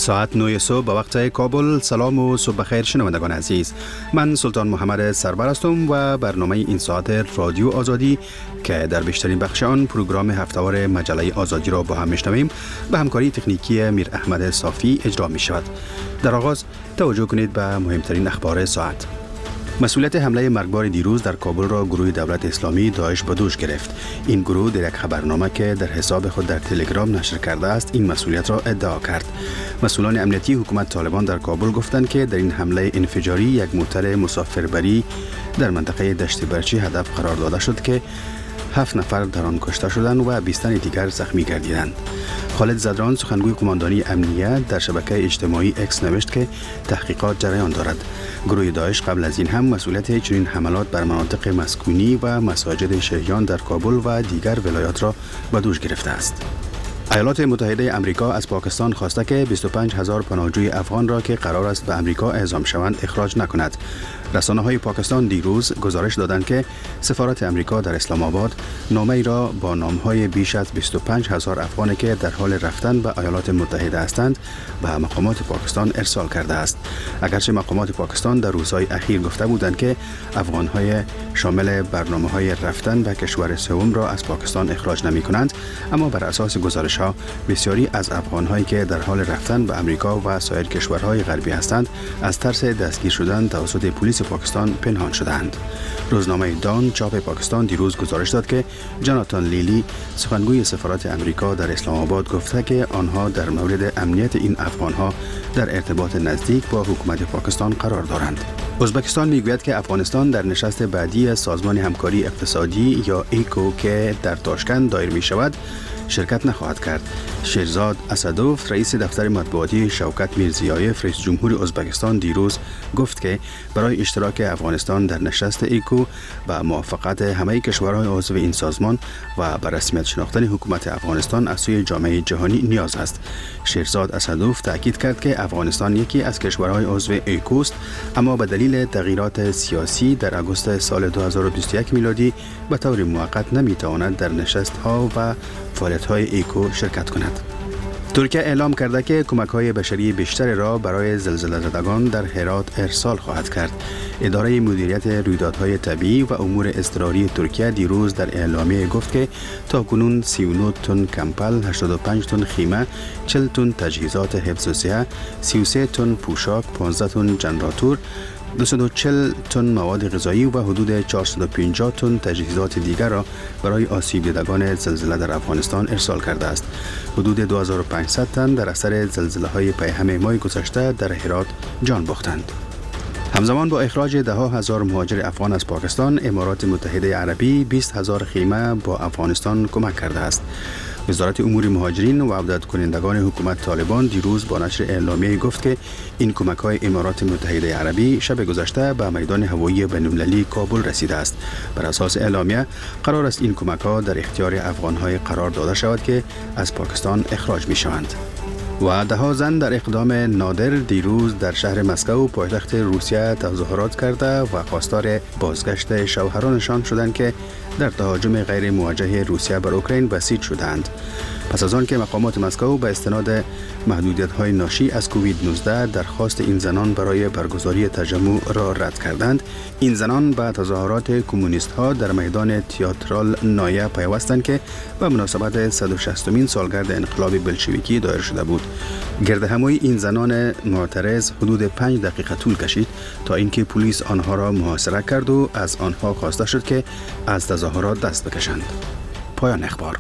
ساعت 9 صبح به وقت کابل. سلام و صبح بخیر شنوندگان عزیز. من سلطان محمد سربر هستم و برنامه این ساعت رادیو آزادی که در بیشترین بخش آن پروگرام هفته‌وار مجله آزادی را با هم میشنویم به همکاری تکنیکی میر احمد صافی اجرا می شود. در آغاز توجه کنید به مهمترین اخبار ساعت. مسئولیت حمله مرگبار دیروز در کابل را گروه دولت اسلامی داعش به دوش گرفت. این گروه در یک خبرنامه که در حساب خود در تلگرام نشر کرده است این مسئولیت را ادعا کرد. مسئولان امنیتی حکومت طالبان در کابل گفتند که در این حمله انفجاری یک موتر مسافربری در منطقه دشت برچی هدف قرار داده شد که 7 نفر در آن کشته شدند و 20 تن دیگر زخمی گردیدند. خالد زدران سخنگوی قماندانی امنیت در شبکه اجتماعی اکس نوشت که تحقیقات جریان دارد. گروه داعش قبل از این هم مسئولیت چنین حملات بر مناطق مسکونی و مساجد شیعیان در کابل و دیگر ولایات را به دوش گرفته است. ایالات متحده آمریکا از پاکستان خواسته که 25,000 پناهجوی افغان را که قرار است به آمریکا اعزام شوند اخراج نکند. رسانه‌های پاکستان دیروز گزارش دادند که سفارت آمریکا در اسلام آباد نامه‌ای را با نام‌های بیش از 25,000 افغانی که در حال رفتن به ایالات متحده هستند به مقامات پاکستان ارسال کرده است. اگرچه مقامات پاکستان در روزهای اخیر گفته بودند که افغان‌های شامل برنامه‌های رفتن به کشور سوم را از پاکستان اخراج نمی‌کنند، اما بر اساس گزارش‌ها بسیاری از افغان‌هایی که در حال رفتن به آمریکا و سایر کشورهای غربی هستند از ترس دستگیر شدن توسط پلیس پاکستان پنهان شدند. روزنامه دان چاپ پاکستان دیروز گزارش داد که جاناتان لیلی سخنگوی سفارت آمریکا در اسلام آباد گفته که آنها در مورد امنیت این افغانها در ارتباط نزدیک با حکومت پاکستان قرار دارند. ازبکستان میگوید که افغانستان در نشست بعدی سازمان همکاری اقتصادی یا ایکو که در تاشکند دایر می شود شرکت نخواهد کرد. شیرزاد اسدوف رئیس دفتر مطبوعاتی شوکت میرزیایف رئیس جمهور ازبکستان دیروز گفت که برای اشتراک افغانستان در نشست ایکو با موافقت همه کشورهای عضو این سازمان و به رسمیت شناختن حکومت افغانستان از سوی جامعه جهانی نیاز است. شیرزاد اسدوف تاکید کرد که افغانستان یکی از کشورهای عضو ایکو است، اما به دلیل تغییرات سیاسی در آگوست سال 2021 میلادی به طور موقت نمیتواند در نشست‌ها و فعالیت‌های ایکو شرکت کند. ترکیه اعلام کرده که کمک‌های بشری بیشتر را برای زلزله زدگان در هرات ارسال خواهد کرد. اداره مدیریت رویدادهای طبیعی و امور اضطراری ترکیه دیروز در اعلامیه گفت که تاکنون 39 تن کمپل، 85 تن خیمه، 40 تن تجهیزات حفظ صحه، 33 تن پوشاک، 15 تن ژنراتور، 240 تن مواد غذایی و حدود 450 تن تجهیزات دیگر را برای آسیب دیدگان زلزله در افغانستان ارسال کرده است. حدود 2500 تن در اثر زلزله‌های پیهم ماه گذشته در هرات جان باختند. همزمان با اخراج ده‌ها هزار مهاجر افغان از پاکستان، امارات متحده عربی 20,000 خیمه با افغانستان کمک کرده است. وزارت امور مهاجرین و عودت کنندگان حکومت طالبان دیروز با نشر اعلامیه گفت که این کمک‌های امارات متحده عربی شب گذشته به میدان هوایی بین‌المللی کابل رسیده است. بر اساس اعلامیه قرار است این کمک‌ها در اختیار افغان‌های قرار داده شود که از پاکستان اخراج می‌شوند. و ده‌ها زن در اقدام نادر دیروز در شهر مسکو پایتخت روسیه تظاهرات کرده و خواستار بازگشت شوهرانشان شدند که در تهاجم غیر موجه روسیه بر اوکراین بسیج شدند. پس از آن که مقامات مسکو به استناد محدودیت‌های ناشی از کووید 19 درخواست این زنان برای برگزاری تجمع را رد کردند، این زنان به تظاهرات کمونیست‌ها در میدان تئاترال نایه پیوستند که به مناسبت 160مین سالگرد انقلاب بلشویکی دایر شده بود. گردهمایی این زنان معترض حدود 5 دقیقه طول کشید تا اینکه پلیس آنها را محاصره کرد و از آنها خواسته شد که از تظاهرات دست بکشند. پایان اخبار.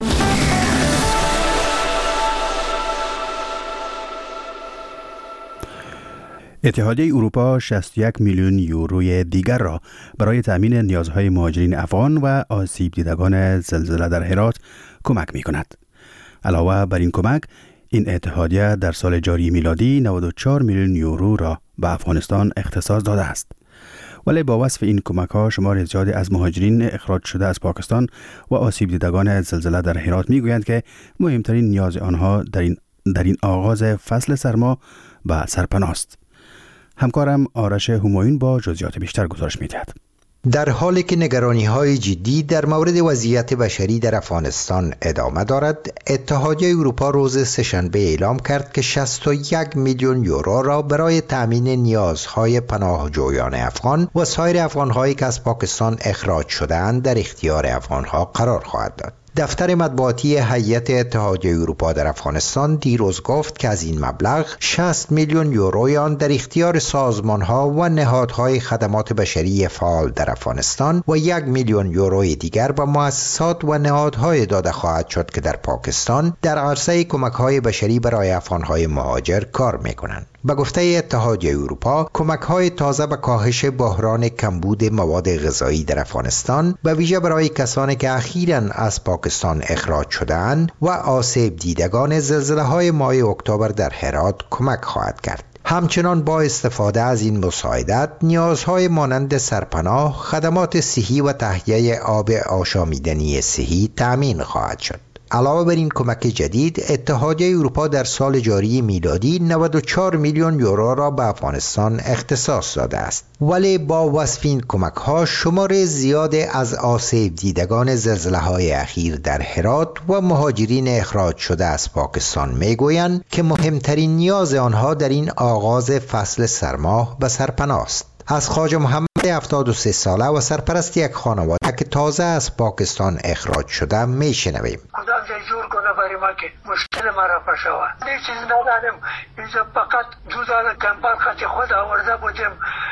اتحادیه اروپا 61 میلیون یوروی دیگر را برای تأمین نیازهای مهاجرین افغان و آسیب دیدگان زلزله در هرات کمک می کند. علاوه بر این کمک، این اتحادیه در سال جاری میلادی 94 میلیون یورو را به افغانستان اختصاص داده است. ولی با وصف این کمک‌ها شمار زیادی از مهاجرین اخراج شده از پاکستان و آسیب دیدگان زلزله در هرات می‌گویند که مهمترین نیاز آنها در این آغاز فصل سرما به سرپناه است. همکارم آرش همایون با جزئیات بیشتر گزارش می‌دهد. در حالی که نگرانی‌های جدی در مورد وضعیت بشری در افغانستان ادامه دارد، اتحادیه اروپا روز سه‌شنبه اعلام کرد که 61 میلیون یورو را برای تأمین نیازهای پناهجویان افغان و سایر افغان‌هایی که از پاکستان اخراج شده‌اند در اختیار افغان‌ها قرار خواهد داد. دفتر مطبوعاتی هیئت اتحادیه اروپا در افغانستان دیروز گفت که از این مبلغ 60 میلیون یوروی آن در اختیار سازمان‌ها و نهادهای خدمات بشری فعال در افغانستان و 1 میلیون یوروی دیگر به مؤسسات و نهادهای داده خواهد شد که در پاکستان در عرصه کمک‌های بشری برای افغان‌های مهاجر کار می‌کنند. به گفته اتحادیه اروپا، کمک‌های تازه به کاهش بحران کمبود مواد غذایی در افغانستان به ویژه برای کسانی که اخیراً از پاکستان اخراج شده‌اند و آسیب دیدگان زلزله‌های ماه اکتبر در هرات کمک خواهد کرد. همچنان با استفاده از این مساعدت، نیازهای مانند سرپناه، خدمات صحی و تهیه آب آشامیدنی صحی تأمین خواهد شد. علاوه بر این کمک جدید، اتحادیه اروپا در سال جاری میلادی 94 میلیون یورو را به افغانستان اختصاص داده است. ولی با وصف این کمک‌ها، شمار زیاد از آسیب دیدگان زلزله‌های اخیر در هرات و مهاجرین اخراج شده از پاکستان میگویند که مهمترین نیاز آنها در این آغاز فصل سرما به سرپناه است. از خواجه محمد 73 ساله و سرپرست یک خانواده که تازه از پاکستان اخراج شده میشنویم. خدا جور کنه برای ما که مشکل ما را پشوه. هیچ چیز ندارم. اینجا فقط جوزان کمپل خط خود آورده بودیم.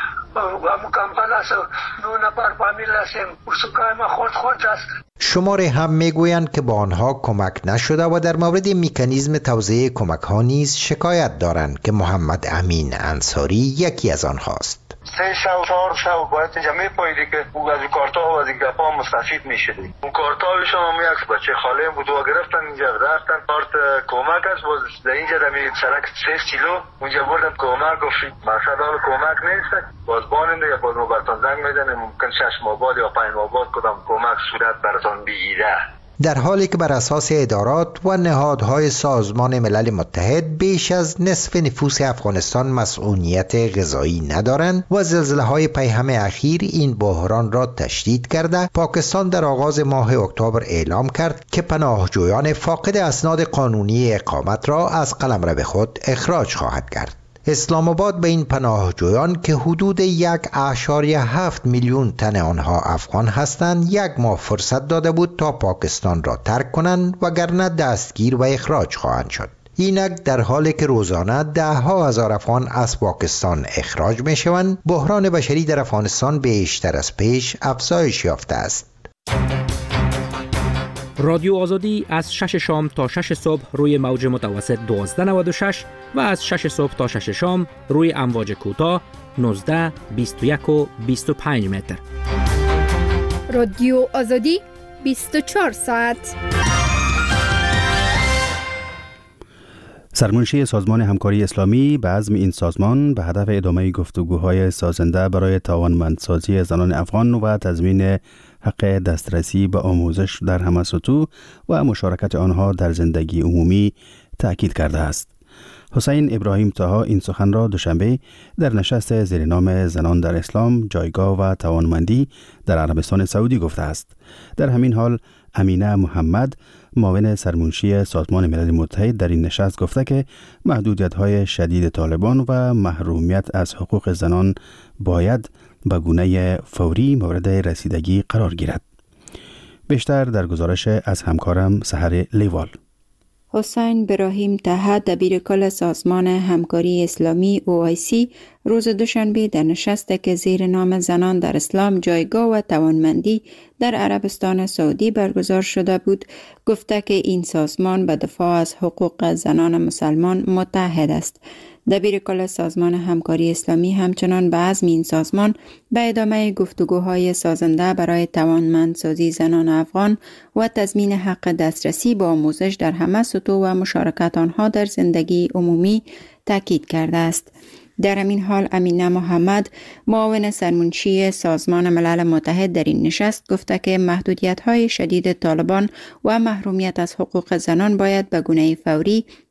و کمپل است. 9 نفر فامیل هستیم. سکای ما خورد است. شماره هم میگویند که با آنها کمک نشده و در مورد مکانیزم توزیع کمک ها نیز شکایت دارند که محمد امین انصاری یکی از آنهاست. 3 شب 4 شب باید اینجا میپاییدی که او از کارتا و از این گپا مستفید میشدی. اون کارتایشون هم یک بچه خاله بود و گرفتن اینجا رفتن کارت کمک است باز در اینجا در سرک 3 کیلو اونجا بردم کمک گفت مقصد حال کمک نیست باز باننده یا باز براتون زنگ میزنه ممکن 6 ماه بعد یا 5 ماه بعد کدام کمک صورت براتون بگیره. در حالی که بر اساس ادارات و نهادهای سازمان ملل متحد بیش از نصف نفوس افغانستان مسئولیت غذایی ندارند و زلزله‌های پیهم اخیر این بحران را تشدید کرده، پاکستان در آغاز ماه اکتبر اعلام کرد که پناهجویان فاقد اسناد قانونی اقامت را از قلمرو خود اخراج خواهد کرد. اسلام آباد به این پناهجویان که حدود 1.7 میلیون تن آنها افغان هستند 1 ماه فرصت داده بود تا پاکستان را ترک کنند وگرنه دستگیر و اخراج خواهند شد. اینک در حالی که روزانه 10,000 افغان از پاکستان اخراج می شوند، بحران بشری در افغانستان بیشتر از پیش افزایش یافته است. رادیو آزادی از 6 شام تا 6 صبح روی موج متوسط 1296 و از 6 صبح تا 6 شام روی امواج کوتاه 19، 21 و 25 متر. رادیو آزادی 24 ساعت. سرمنشی سازمان همکاری اسلامی به عزم این سازمان به هدف ادامه گفتگوهای سازنده برای توانمندسازی زنان افغان و تضمین حق دسترسی به آموزش در همه سطوح و مشارکت آنها در زندگی عمومی تأکید کرده است. حسین ابراهیم طاها این سخن را دوشنبه در نشست زیر نام زنان در اسلام، جایگاه و توانمندی در عربستان سعودی گفته است. در همین حال امینه محمد، معاون سرمنشی سازمان ملل متحد، در این نشست گفته که محدودیت‌های شدید طالبان و محرومیت از حقوق زنان باید به گونه فوری مورد رسیدگی قرار گیرد. بیشتر در گزارش از همکارم سحر لیوال. حسین ابراهیم طاها، دبیرکل سازمان همکاری اسلامی OIC، روز دوشنبه در نشستی که زیر نام زنان در اسلام، جایگاه و توانمندی در عربستان سعودی برگزار شده بود، گفته که این سازمان به دفاع از حقوق زنان مسلمان متحد است. دبیرکل سازمان همکاری اسلامی همچنان به عزم این سازمان به ادامه گفتگوهای سازنده برای توانمندسازی زنان افغان و تضمین حق دسترسی به آموزش در همه سطوح و مشارکت آنها در زندگی عمومی تاکید کرده است. در همین حال امینه محمد، معاون سرمنشی سازمان ملل متحد، در این نشست گفته که محدودیت‌های شدید طالبان و محرومیت از حقوق زنان باید به گونه فوری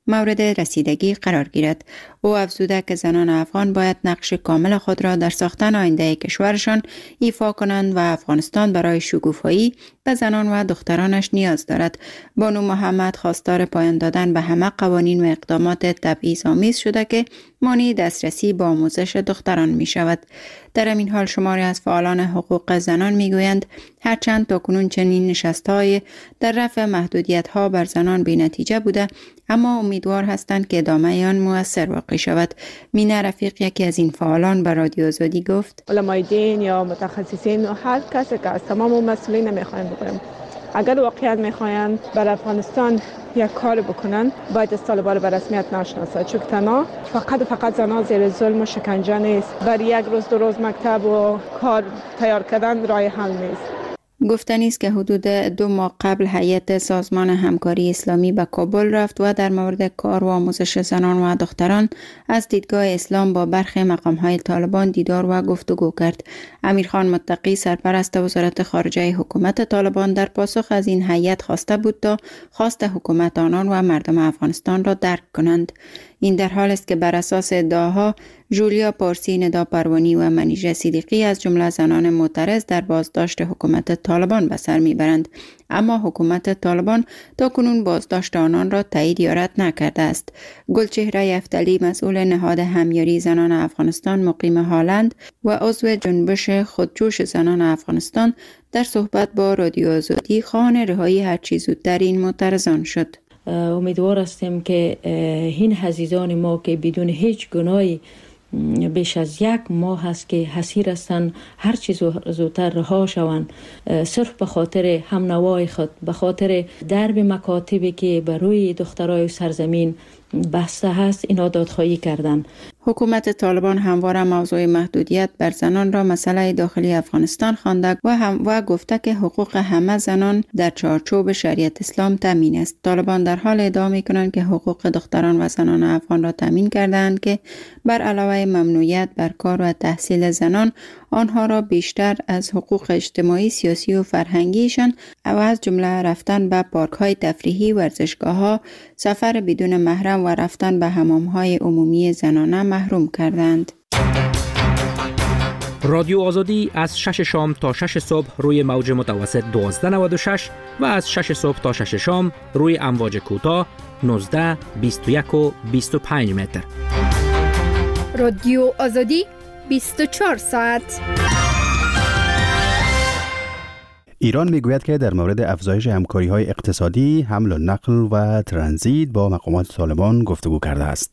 مورد رسیدگی قرار گیرد. او افزوده که زنان افغان باید نقش کامل خود را در ساختن آینده کشورشان ایفا کنند و افغانستان برای شکوفایی به زنان و دخترانش نیاز دارد. بانو محمد خواستار پایان دادن به همه قوانین و اقدامات تبعیض‌آمیز شده که مانع دسترسی به آموزش دختران می شود. در این حال شماری از فعالان حقوق زنان می گویند هرچند تاکنون چنین نشست‌های در رفع محدودیت‌ها بر زنان بی نتیجه بوده، اما امیدوار هستند که ادامه آن مؤثر واقع شود. مینه رفیق یکی از این فعالان به رادیو آزادی گفت: علمای دین یا متخصصین و هر کسی که از تمام مسئولین نمیخوایم بگویم، اگر واقعا میخواین بر افغانستان یک کار بکنن باید از طالبان به رسمیت نشناسه، چون تنها فقط زنان زیر ظلم و شکنجه نیست. بر یک روز دو روز مکتب و کار تیار کردن راه حل نیست. گفتنی است که حدود 2 ماه قبل هیئت سازمان همکاری اسلامی به کابل رفت و در مورد کار و آموزش زنان و دختران از دیدگاه اسلام با برخی مقام‌های طالبان دیدار و گفتگو کرد. امیرخان متقی سرپرست وزارت خارجه حکومت طالبان در پاسخ از این هیئت خواسته بود تا خواست حکومت آنان و مردم افغانستان را درک کنند. این در حال است که بر اساس ادعاها جولیا پارسی، ندا پروانی و منیژه صدیقی از جمله زنان معترض در بازداشت حکومت طالبان به سر میبرند، اما حکومت طالبان تا کنون بازداشت آنان را تایید یا رد نکرده است. گلچهره افتلی، مسئول نهاد همیاری زنان افغانستان مقیم هالند و عضو جنبش خودجوش زنان افغانستان، در صحبت با رادیو آزادی خواهان رهایی هرچی زودتر این معترضان شد. امیدوار هستیم که این عزیزان ما که بدون هیچ گناهی بیش از 1 ماه است که حسیر هستند هر چیز زودتر رها شوند، صرف به خاطر هم نوای خود، به خاطر درب مکاتبی که بر روی دخترای سرزمین بسته هست، اینا دادخواهی کردن. حکومت طالبان همواره موضوع محدودیت بر زنان را مسئله داخلی افغانستان خوانده و گفته که حقوق همه زنان در چارچوب شریعت اسلام تامین است. طالبان در حال ادعا می‌کنند که حقوق دختران و زنان افغان را تامین کردند که بر علاوه ممنوعیت بر کار و تحصیل زنان، آنها را بیشتر از حقوق اجتماعی، سیاسی و فرهنگیشان و از جمله رفتن به پارک‌های تفریحی، ورزشگاه‌ها، سفر بدون محرم و رفتن به حمام‌های عمومی زنانه محروم کردند. رادیو آزادی از 6 شام تا 6 صبح روی موج متوسط 1296 و از 6 صبح تا 6 شام روی امواج کوتاه 19، 21 و 25 متر. رادیو آزادی 24 ساعت. ایران میگوید که در مورد افزایش همکاری‌های اقتصادی، حمل و نقل و ترانزیت با مقامات طالبان گفتگو کرده است.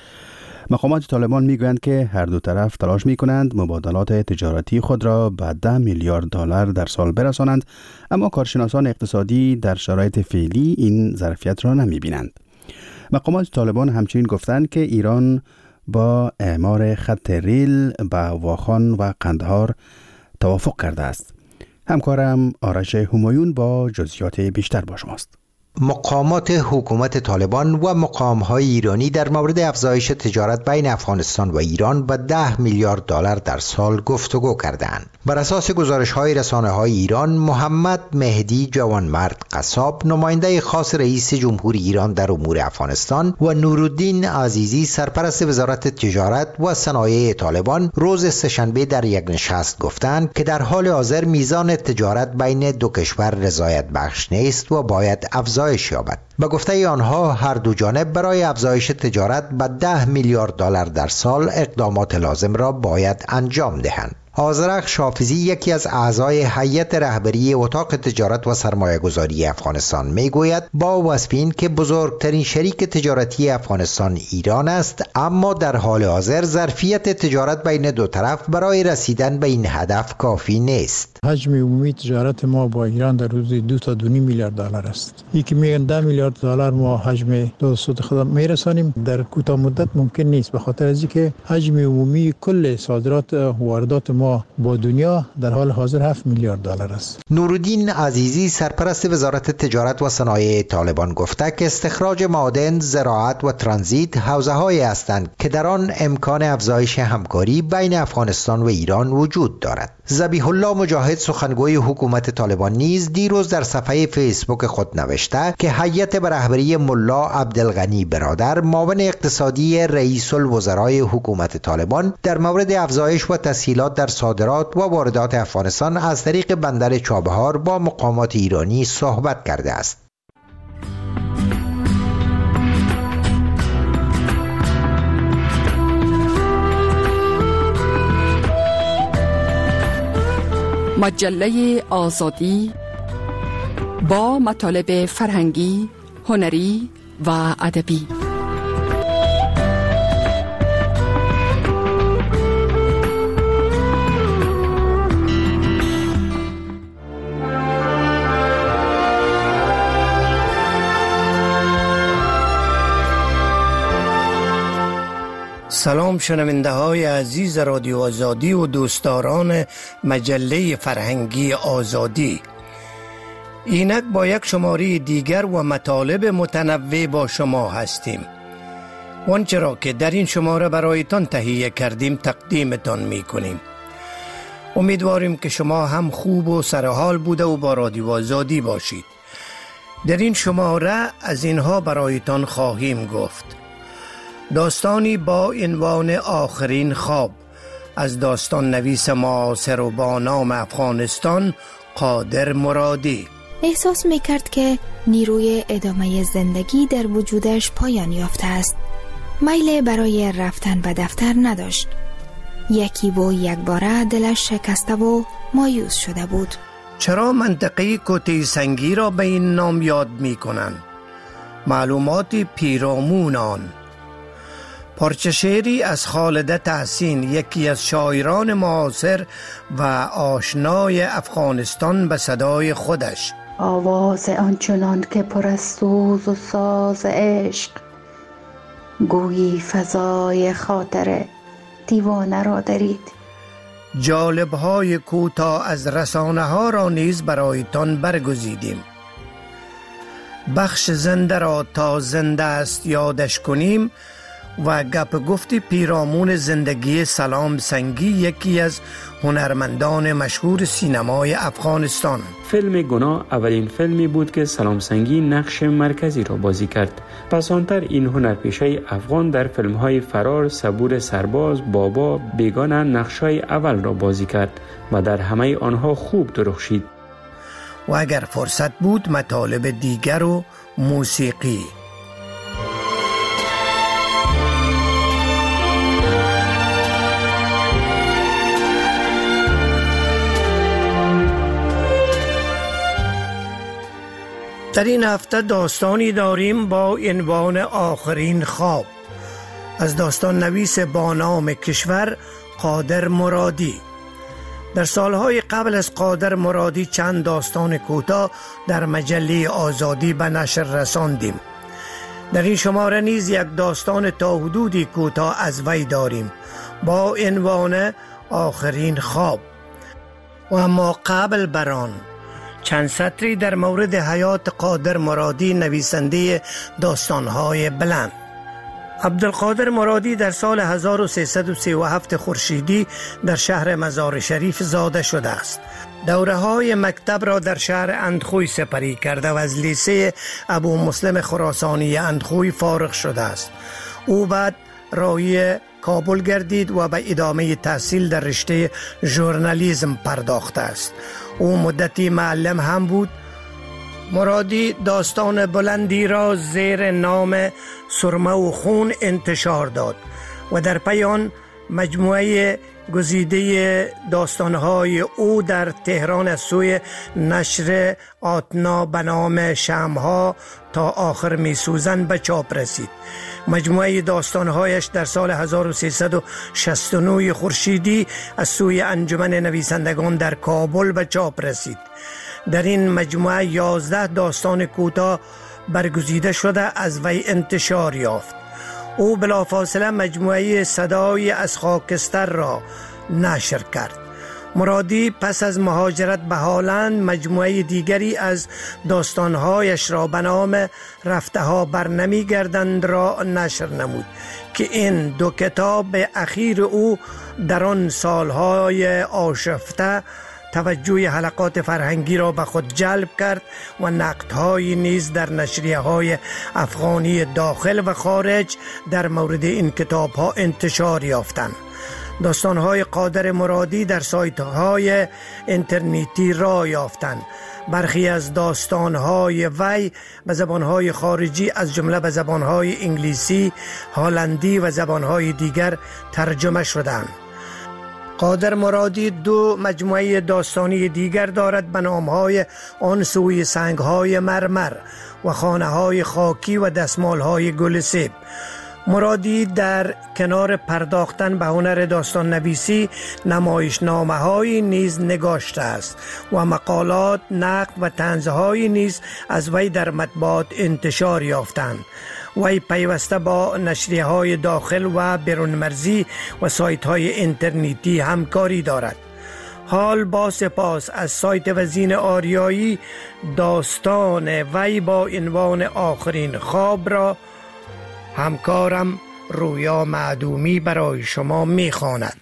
مقامات طالبان میگویند که هر دو طرف تلاش میکنند مبادلات تجارتی خود را به 10 میلیارد دلار در سال برسانند، اما کارشناسان اقتصادی در شرایط فعلی این ظرفیت را نمیبینند. مقامات طالبان همچنین گفتند که ایران با اعمار خط ریل به واخان و قندهار توافق کرده است. همکارم آرش همایون با جزئیات بیشتر با شماست. مقامات حکومت طالبان و مقام‌های ایرانی در مورد افزایش تجارت بین افغانستان و ایران به 10 میلیارد دلار در سال گفتگو کردند. بر اساس گزارش‌های رسانه‌های ایران، محمد مهدی جوانمرد قصاب، نماینده خاص رئیس جمهوری ایران در امور افغانستان، و نورالدین عزیزی، سرپرست وزارت تجارت و صنایع طالبان، روز سه‌شنبه در یک نشست گفتند که در حال حاضر میزان تجارت بین دو کشور رضایت بخش نیست و باید افزایش یابد. به گفته آنها هر دو جانب برای افزایش تجارت به 10 میلیارد دلار در سال اقدامات لازم را باید انجام دهند. آذرخش حافظی، یکی از اعضای هیئت رهبری اتاق تجارت و سرمایه‌گذاری افغانستان، میگوید با وصف این که بزرگترین شریک تجارتی افغانستان ایران است، اما در حال حاضر ظرفیت تجارت بین دو طرف برای رسیدن به این هدف کافی نیست. حجم عمومی تجارت ما با ایران در روز 2 تا 2.5 میلیارد دلار است. یکی میگن 10 میلیارد دلار ما حجم توسط خود میرسانیم، در کوتاه مدت ممکن نیست، به خاطر از اینکه حجم عمومی کل صادرات و واردات ما با دنیا در حال حاضر 7 میلیارد دلار است. نورالدین عزیزی، سرپرست وزارت تجارت و صنایع طالبان، گفته که استخراج معادن، زراعت و ترانزیت حوزه‌هایی هستند که در آن امکان افزایش همکاری بین افغانستان و ایران وجود دارد. ذبیح الله مجاهد سخنگوی حکومت طالبان نیز دیروز در صفحه فیسبوک خود نوشته که هیئت به رهبری ملا عبدالغنی برادر معاون اقتصادی رئیس الوزرای حکومت طالبان در مورد افزایش و تسهیلات در صادرات و واردات افغانستان از طریق بندر چابهار با مقامات ایرانی صحبت کرده است. مجله آزادی با مطالب فرهنگی، هنری و ادبی. سلام شنونده های عزیز رادیو آزادی و دوستداران مجله فرهنگی آزادی. اینک با یک شماره دیگر و مطالب متنوع با شما هستیم. آنچه را که در این شماره برایتان تهیه کردیم تقدیمتان می کنیم. امیدواریم که شما هم خوب و سرحال بوده و با رادیو آزادی باشید. در این شماره از اینها برایتان خواهیم گفت: داستانی با عنوان آخرین خواب از داستان نویس معاصر و با نام افغانستان قادر مرادی. احساس میکرد که نیروی ادامه زندگی در وجودش پایان یافته است. میل برای رفتن به دفتر نداشت. یکی و یک باره دلش شکسته و مایوس شده بود. چرا منطقه کته سنگی را به این نام یاد می کنند؟ معلومات پیرامون آن. پارچه شعری از خالد تحسین، یکی از شاعران معاصر و آشنای افغانستان، به صدای خودش: آواز آنچنان که پر از سوز و ساز عشق، گویی فضای خاطر دیوانه را درید. جالب‌های کوتاه از رسانه ها را نیز برایتان برگزیدیم. بخش زنده را تا زنده است یادش کنیم و گپ گفت پیرامون زندگی سلام سنگی، یکی از هنرمندان مشهور سینمای افغانستان. فیلم گناه اولین فیلمی بود که سلام سنگی نقش مرکزی را بازی کرد. پس آنتر این هنرپیشه افغان در فیلم‌های فرار، صبور سرباز، بابا، بیگانه نقش‌های اول را بازی کرد و در همه آنها خوب درخشید. و اگر فرصت بود مطالب دیگر و موسیقی. در این هفته داستانی داریم با عنوان آخرین خواب از داستان نویس با نام کشور قادر مرادی. در سالهای قبل از قادر مرادی چند داستان کوتاه در مجله آزادی به نشر رساندیم. در این شماره نیز یک داستان تا حدودی کوتاه از وی داریم با عنوان آخرین خواب. و اما قبل بر آن چند سطری در مورد حیات قادر مرادی، نویسنده داستانهای بلند. عبدالقادر مرادی در سال 1337 خورشیدی در شهر مزار شریف زاده شده است. دوره‌های مکتب را در شهر اندخوی سپری کرده و از لیسه ابو مسلم خراسانی اندخوی فارغ شده است. او بعد راهی کابل گردید و به ادامه تحصیل در رشته ژورنالیسم پرداخته است. او مدتی معلم هم بود. مرادی داستان بلندی را زیر نام سرمه و خون انتشار داد و در پی آن مجموعه گزیده داستانهای او در تهران از سوی نشر آتنا به نام شمع‌ها تا آخر میسوزن به چاپ رسید. مجموعه داستانهایش در سال 1369 خورشیدی از سوی انجمن نویسندگان در کابل به چاپ رسید. در این مجموعه 11 داستان کوتاه برگزیده شده از وی انتشار یافت. او بلافاصله مجموعه صدای از خاکستر را نشر کرد. مرادی پس از مهاجرت به هلند مجموعه دیگری از داستانهایش را به نام رفته ها برنمی گردند را نشر نمود که این دو کتاب اخیر او در آن سالهای آشفته توجه حلقات فرهنگی را به خود جلب کرد و نقدهایی نیز در نشریه‌های افغانی داخل و خارج در مورد این کتاب‌ها انتشار یافتند. داستان‌های قادر مرادی در سایت‌های اینترنتی راه یافتند. برخی از داستان‌های وی به زبان‌های خارجی از جمله به زبان‌های انگلیسی، هلندی و زبان‌های دیگر ترجمه شدند. قادر مرادی دو مجموعه داستانی دیگر دارد به نام‌های آن سوی سنگ‌های مرمر و خانه‌های خاکی و دستمال‌های گل سیب. مرادی در کنار پرداختن به هنر داستان نویسی نمایشنامه‌هایی نیز نگاشته است و مقالات، نقد و طنزهایی نیز از وی در مطبوعات انتشار یافتند. وی پیوسته با نشریه‌های داخل و بیرون مرزی و سایت‌های اینترنتی همکاری دارد. حال با سپاس از سایت وزین آریایی داستان وی با عنوان آخرین خواب را همکارم رویا معدومی برای شما می‌خواند.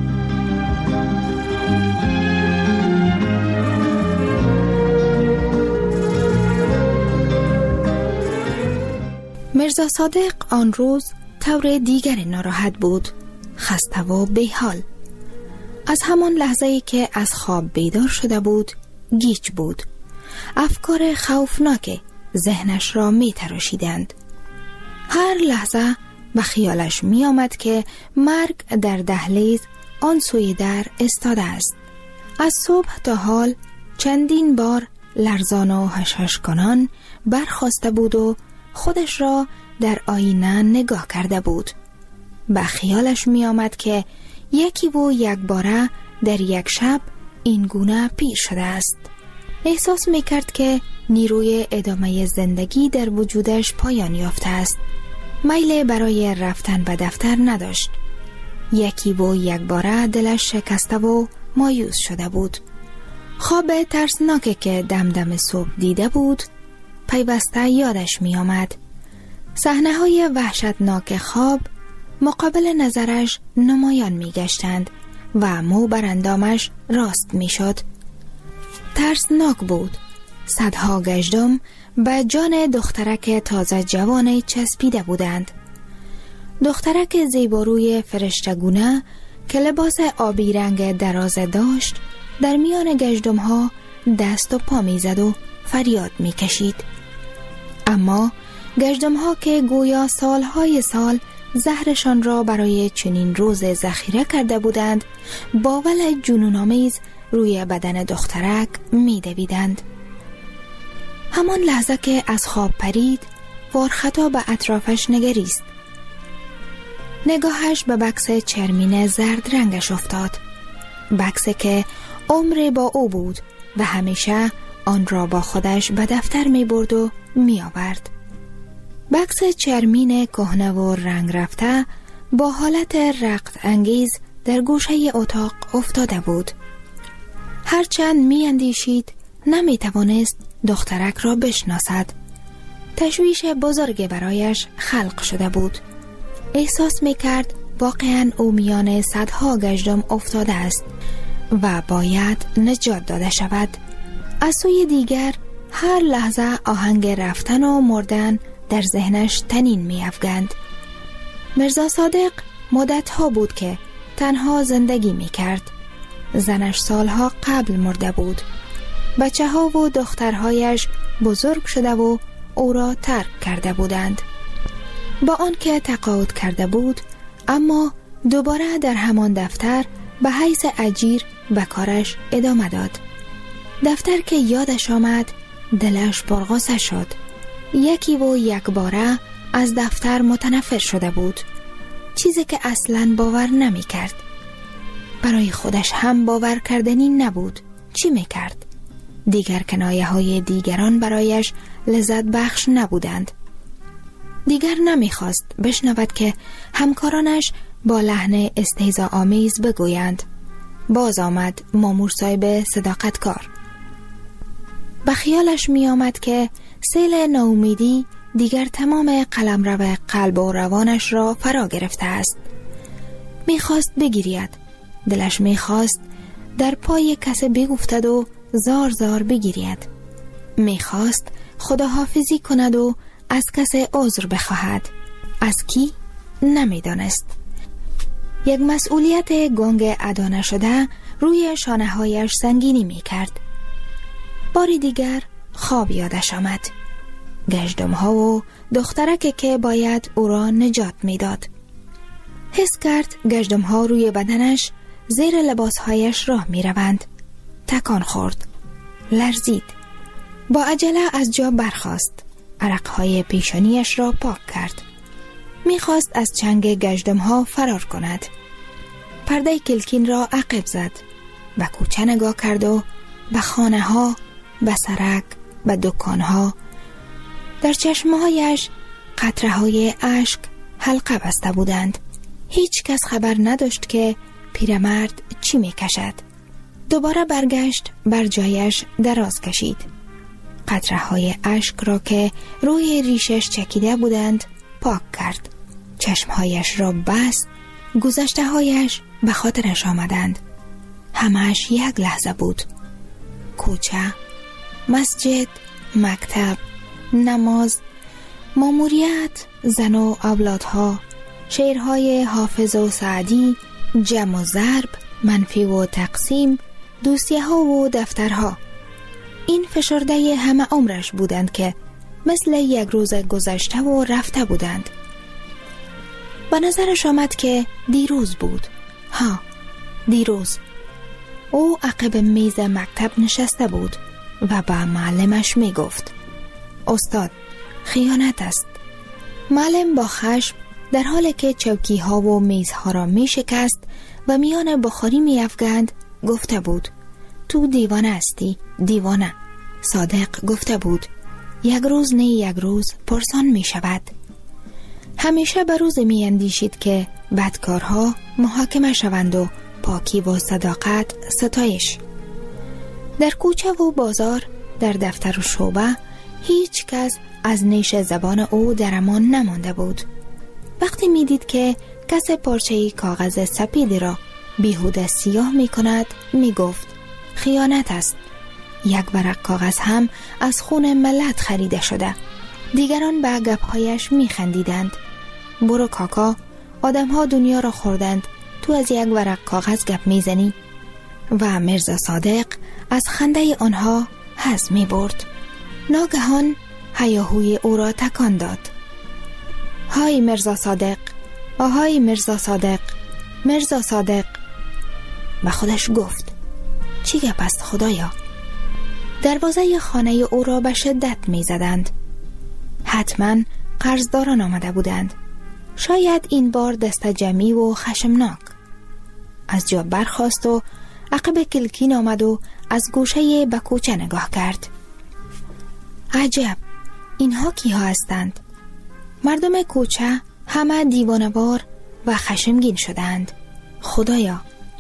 مرزا صادق آن روز طور دیگر ناراحت بود، خسته و بیحال. از همان لحظه‌ای که از خواب بیدار شده بود گیج بود. افکار خوفناک ذهنش را می تراشیدند. هر لحظه به خیالش می آمد که مرگ در دهلیز آن سوی در استاده است. از صبح تا حال چندین بار لرزان و هشهش کنان برخاسته بود و خودش را در آینه نگاه کرده بود. به خیالش می آمد که یکی و یک باره در یک شب این گونه پیر شده است. احساس می کرد که نیروی ادامه زندگی در وجودش پایان یافته است. میل برای رفتن به دفتر نداشت. یکی و یک باره دلش شکسته و مایوس شده بود. خواب ترسناکی که دم صبح دیده بود پیوسته یادش می آمد. صحنه های وحشتناک خواب مقابل نظرش نمایان می گشتند و مو بر اندامش راست می شد. ترسناک بود. صدها گژدم به جان دخترک تازه جوان چسبیده بودند. دخترک زیباروی فرشتگونه که لباس آبی رنگ درازه داشت در میان گژدم ها دست و پا می زد و فریاد می کشید. اما گژدم ها که گویا سالهای سال زهرشان را برای چنین روز ذخیره کرده بودند با ول جنون‌آمیز روی بدن دخترک می دویدند. همان لحظه که از خواب پرید وارخطا به اطرافش نگریست. نگاهش به بکس چرمین زرد رنگش افتاد. بکسی که عمر با او بود و همیشه آن را با خودش به دفتر می برد و می آورد. بکس چرمین کهنه و رنگ رفته با حالت رقص انگیز در گوشه اتاق افتاده بود. هرچند می اندیشید نمی توانست دخترک را بشناسد. تشویش بزرگ برایش خلق شده بود. احساس می کرد واقعاً او میان صدها گژدم افتاده است و باید نجات داده شود. از سوی دیگر هر لحظه آهنگ رفتن و مردن در ذهنش تنین می افگند. مرزا صادق مدتها بود که تنها زندگی می کرد. زنش سالها قبل مرده بود. بچه ها و دخترهایش بزرگ شده و او را ترک کرده بودند. با آنکه تقاعد کرده بود اما دوباره در همان دفتر به حیث اجیر به کارش ادامه داد. دفتر که یادش آمد دلش پرغصه شد. یکی و یک باره از دفتر متنفر شده بود، چیزی که اصلاً باور نمی کرد. برای خودش هم باور کردنی نبود. چی می کرد؟ دیگر کنایه های دیگران برایش لذت بخش نبودند. دیگر نمی خواست بشنود که همکارانش با لحن استهزاآمیز بگویند باز آمد مامور صاحب صداقتکار. به خیالش می آمد که سیل ناامیدی دیگر تمام قلمرو قلب و روانش را فرا گرفته است. می خواست بگرید. دلش می خواست در پای کسی بگفتد و زار زار بگیرید. می خواست خداحافظی کند و از کسی عذر بخواهد. از کی؟ نمی دانست. یک مسئولیت گنگ ادا نشده روی شانه هایش سنگینی می کرد. باری دیگر خواب یادش آمد. گشتم ها و دخترک که باید او را نجات می داد. حس کرد گشتم ها روی بدنش زیر لباس هایش راه می روند. تکان خورد. لرزید. با عجله از جا برخاست. عرق های پیشانیش را پاک کرد. می خواست از چنگ گشتم ها فرار کند. پرده کلکین را عقب زد. به کوچه نگاه کرد و به خانه ها، به سرک، به دکان ها. در چشمهایش قطره های اشک حلقه بسته بودند. هیچ کس خبر نداشت که پیرمرد چی می کشد. دوباره برگشت، بر جایش دراز کشید. قطره های اشک را که روی ریشش چکیده بودند پاک کرد. چشمهایش را بست. گذشته هایش به خاطرش آمدند. همش یک لحظه بود. کوچه، مسجد، مکتب، نماز، ماموریت، زن و اولادها، شعرهای حافظ و سعدی، جمع و ضرب، منفی و تقسیم، دوسیه ها و دفترها. این فشرده همه عمرش بودند که مثل یک روز گذشته و رفته بودند. به نظرش آمد که دیروز بود. ها، دیروز. او عقب میز مکتب نشسته بود و به معلمش می گفت: استاد، خیانت است. معلم با خشم در حالی که چوکی ها و میزها را می شکست و میان بخاری می افگند گفته بود: تو دیوانه هستی، دیوانه. صادق گفته بود: یک روز نه یک روز پرسان می شود. همیشه به روز می اندیشید که بدکارها محاکمه شوند و پاکی و صداقت ستایش. در کوچه و بازار، در دفتر و شعبه هیچ کس از نیش زبان او در امان نمانده بود. وقتی می دید که کس پارچه‌ای کاغذ سپید را بیهوده سیاه می کند می گفت: خیانت است. یک ورق کاغذ هم از خون ملت خریده شده. دیگران به گپ‌هایش می خندیدند. برو کاکا، آدم ها دنیا را خوردند، تو از یک ورق کاغذ گپ می زنی؟ و مرزا صادق از خنده آنها حظ می برد. ناگهان هیاهوی او را تکان داد. های مرزا صادق، آهای مرزا صادق، مرزا صادق. و خودش گفت: چی گپ است خدایا؟ دروازه خانه او را به شدت می زدند. حتما قرضداران آمده بودند. شاید این بار دست جمعی و خشمناک. از جا برخاست و عقب کلکین آمد و از گوشه به کوچه نگاه کرد. عجب، اینها کیها هستند؟ مردم کوچه همه دیوانه‌وار و خشمگین شدند. خدایا!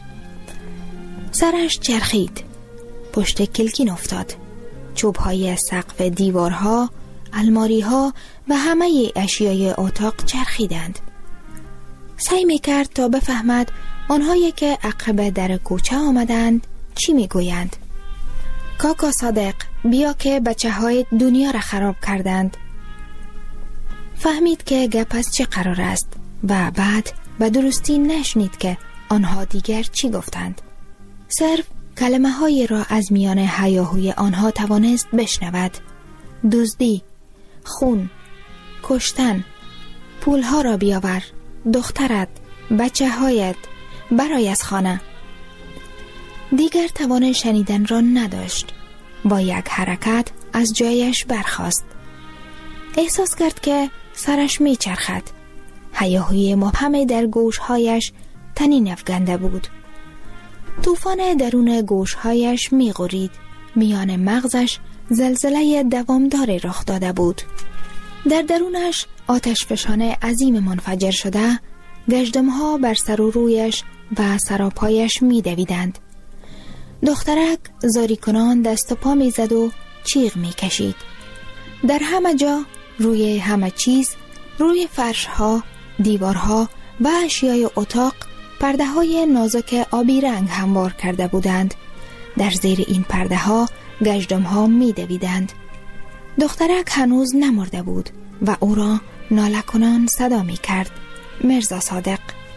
سرش چرخید. پشت کلکین افتاد. چوب‌های سقف دیوارها، الماری‌ها و همه اشیای اتاق چرخیدند. سعی می‌کرد تا بفهمد آنهایی که عقب در کوچه آمدند چی میگویند. کاکا صادق، بیا که بچه‌های دنیا را خراب کردند. فهمید که گپ از چه قرار است و بعد به درستی نشنید که آنها دیگر چی گفتند. صرف کلمه هایی را از میان هیاهوی آنها توانست بشنود. دزدی، خون، کشتن، پولها را بیاور، دخترت، بچه هایت، برای از خانه. دیگر توان شنیدن را نداشت. با یک حرکت از جایش برخاست. احساس کرد که سرش می چرخد. هیاهوی مبهم در گوشهایش تنین افکنده بود. طوفان درون گوشهایش می غرید. میان مغزش زلزله دوامدار رخ داده بود. در درونش آتش فشان عظیم منفجر شده، گشتم‌ها بر سر و رویش و سراپایش می دویدند. دخترک زاری کنان دست و پا می زد و چیغ می کشید. در همه جا، روی همه چیز، روی فرشها، دیوارها و اشیای اتاق پرده های نازک آبی رنگ هموار کرده بودند. در زیر این پرده ها گژدم ها می دویدند. دخترک هنوز نمرده بود و او را ناله کنان صدا می کرد. مرزا صادق.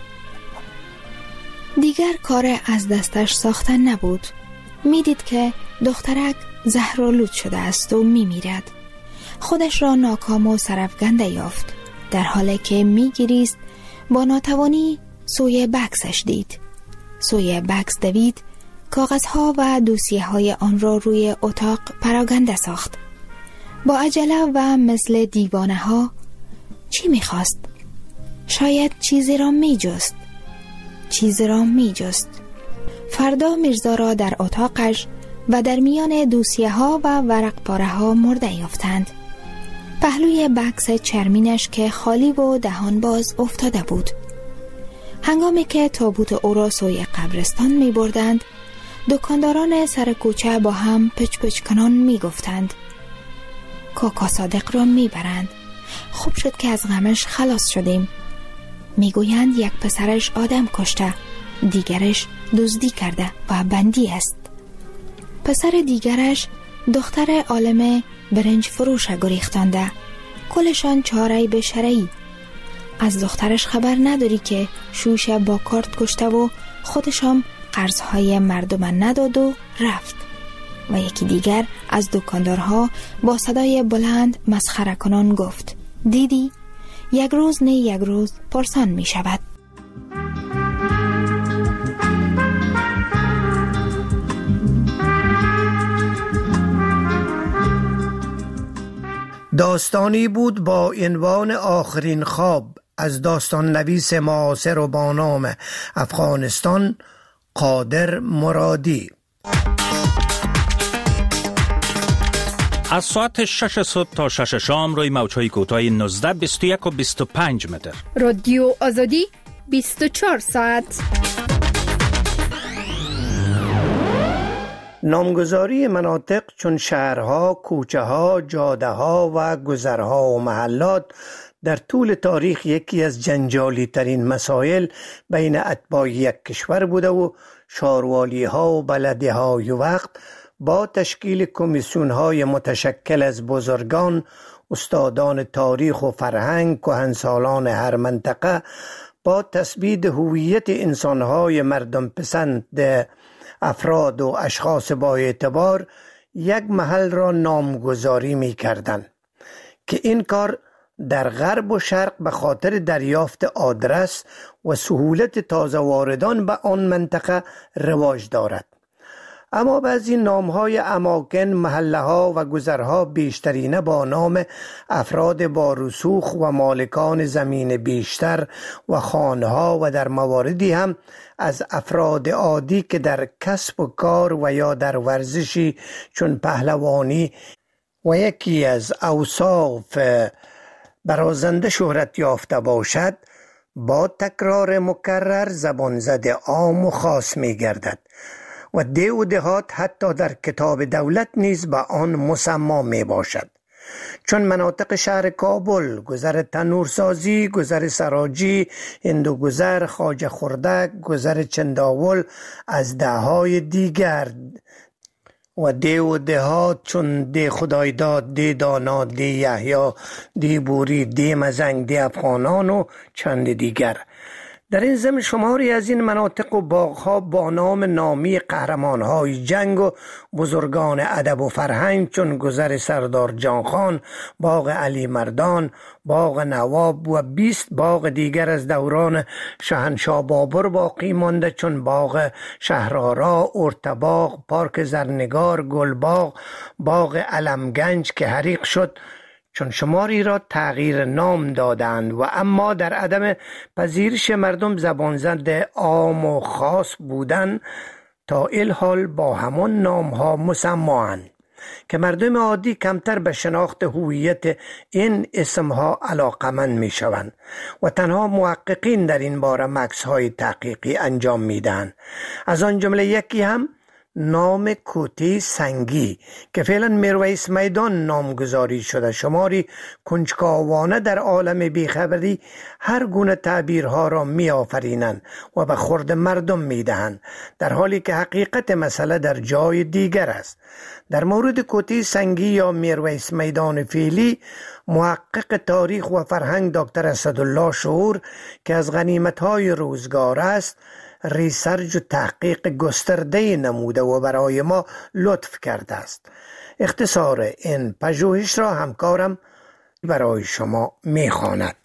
دیگر کار از دستش ساختن نبود. می دید که دخترک زهرآلود شده است و می میرد. خودش را ناکام و سرفکنده یافت. در حالی که می گریست با ناتوانی سوی بکسش دید. سوی بکس دوید، کاغذها و دوسیه های آن را روی اتاق پراگنده ساخت. با عجله و مثل دیوانه ها چی می خواست؟ شاید چیزی را می جست. چیزی را می جست. فردا میرزا را در اتاقش و در میان دوسیه ها و ورق پاره ها مرده یافتند. پهلوی بکس چرمینش که خالی و دهان باز افتاده بود. هنگامی که تابوت او را سوی قبرستان می بردند، دکانداران سر کوچه با هم پچ پچ کنان می گفتند کاکا صادق را می برند. خوب شد که از غمش خلاص شدیم. می گویند یک پسرش آدم کشته، دیگرش دزدی کرده و بندی است. پسر دیگرش دختر عالم برنج فروش گریختانده، کلشان چاره به شرعی. از دخترش خبر نداری که شوشه با کارت کشته و خودشم قرضهای مردم نداد و رفت. و یکی دیگر از دکاندارها با صدای بلند مسخره کنان گفت دیدی؟ یک روز نه یک روز پرسان می شود. داستانی بود با عنوان آخرین خواب از داستان نویس معاصر و با نام افغانستان قادر مرادی. از ساعت 6 صبح تا 6 شام روی موج‌های کوتاه 19، 21 و 25 متر. رادیو آزادی 24 ساعت. نامگذاری مناطق چون شهرها، کوچه‌ها، جاده‌ها و گذرها و محلات در طول تاریخ یکی از جنجالی ترین مسائل بین اتباع یک کشور بوده و شاروالی‌ها و بلدی‌های وقت با تشکیل کمیسیون‌های متشکل از بزرگان، استادان تاریخ و فرهنگ، کهنسالان هر منطقه، با تثبیت هویت انسان‌های مردم پسند افراد و اشخاص با اعتبار یک محل را نامگذاری می کردند که این کار در غرب و شرق به خاطر دریافت آدرس و سهولت تازه واردان به آن منطقه رواج دارد. اما بعضی نام‌های اماکن، محله‌ها و گذرها بیشترینه با نام افراد با رسوخ و مالکان زمین بیشتر و خانه‌ها و در مواردی هم از افراد عادی که در کسب و کار و یا در ورزشی چون پهلوانی و یکی از اوصاف برازنده شهرت یافته باشد، با تکرار مکرر زبان زده عام و خاص می گردد و ده و دهات حتی در کتاب دولت نیز به آن مسما می باشد. چون مناطق شهر کابل، گذر تنورسازی، گذر سراجی، هندوگذر، خواجه خردک، گذر چنداول از دههای دیگر و ده و دهات چون ده خدایداد، ده دانا، ده یحیی، ده بوری، ده مزنگ، ده افغانان و چند دیگر. در این ضمن شماری از این مناطق و باغ‌ها با نام نامی قهرمان‌های جنگ و بزرگان ادب و فرهنگ چون گذر سردار جانخان، باغ علی مردان، باغ نواب و 20 باغ دیگر از دوران شاهنشاه بابر باقی مانده چون باغ شهرآرا، ارتباغ، پارک زرنگار، گلباغ، باغ علمگنج که حریق شد، چون شماری را تغییر نام دادند و اما در عدم پذیرش مردم زبان زده عام و خاص بودند تا الحال با همان نام ها مسمااند. که مردم عادی کمتر به شناخت هویت این اسمها علاقمند می شوند و تنها محققین در این باره مکث‌های تحقیقی انجام می دهند. از آن جمله یکی هم نام کوته سنگی که فعلا میرویس میدان نامگذاری شده، شماری کنجکاوانه در عالم بیخبری هر گونه تعبیرها را می آفرینند و به خورد مردم می دهند، در حالی که حقیقت مسئله در جای دیگر است. در مورد کوته سنگی یا میرویس میدان فعلی، محقق تاریخ و فرهنگ دکتر اسدالله شعور که از غنیمت‌های روزگار است، ریسرچ و تحقیق گسترده نموده و برای ما لطف کرده است. اختصار این پژوهش را همکارم برای شما می‌خواند.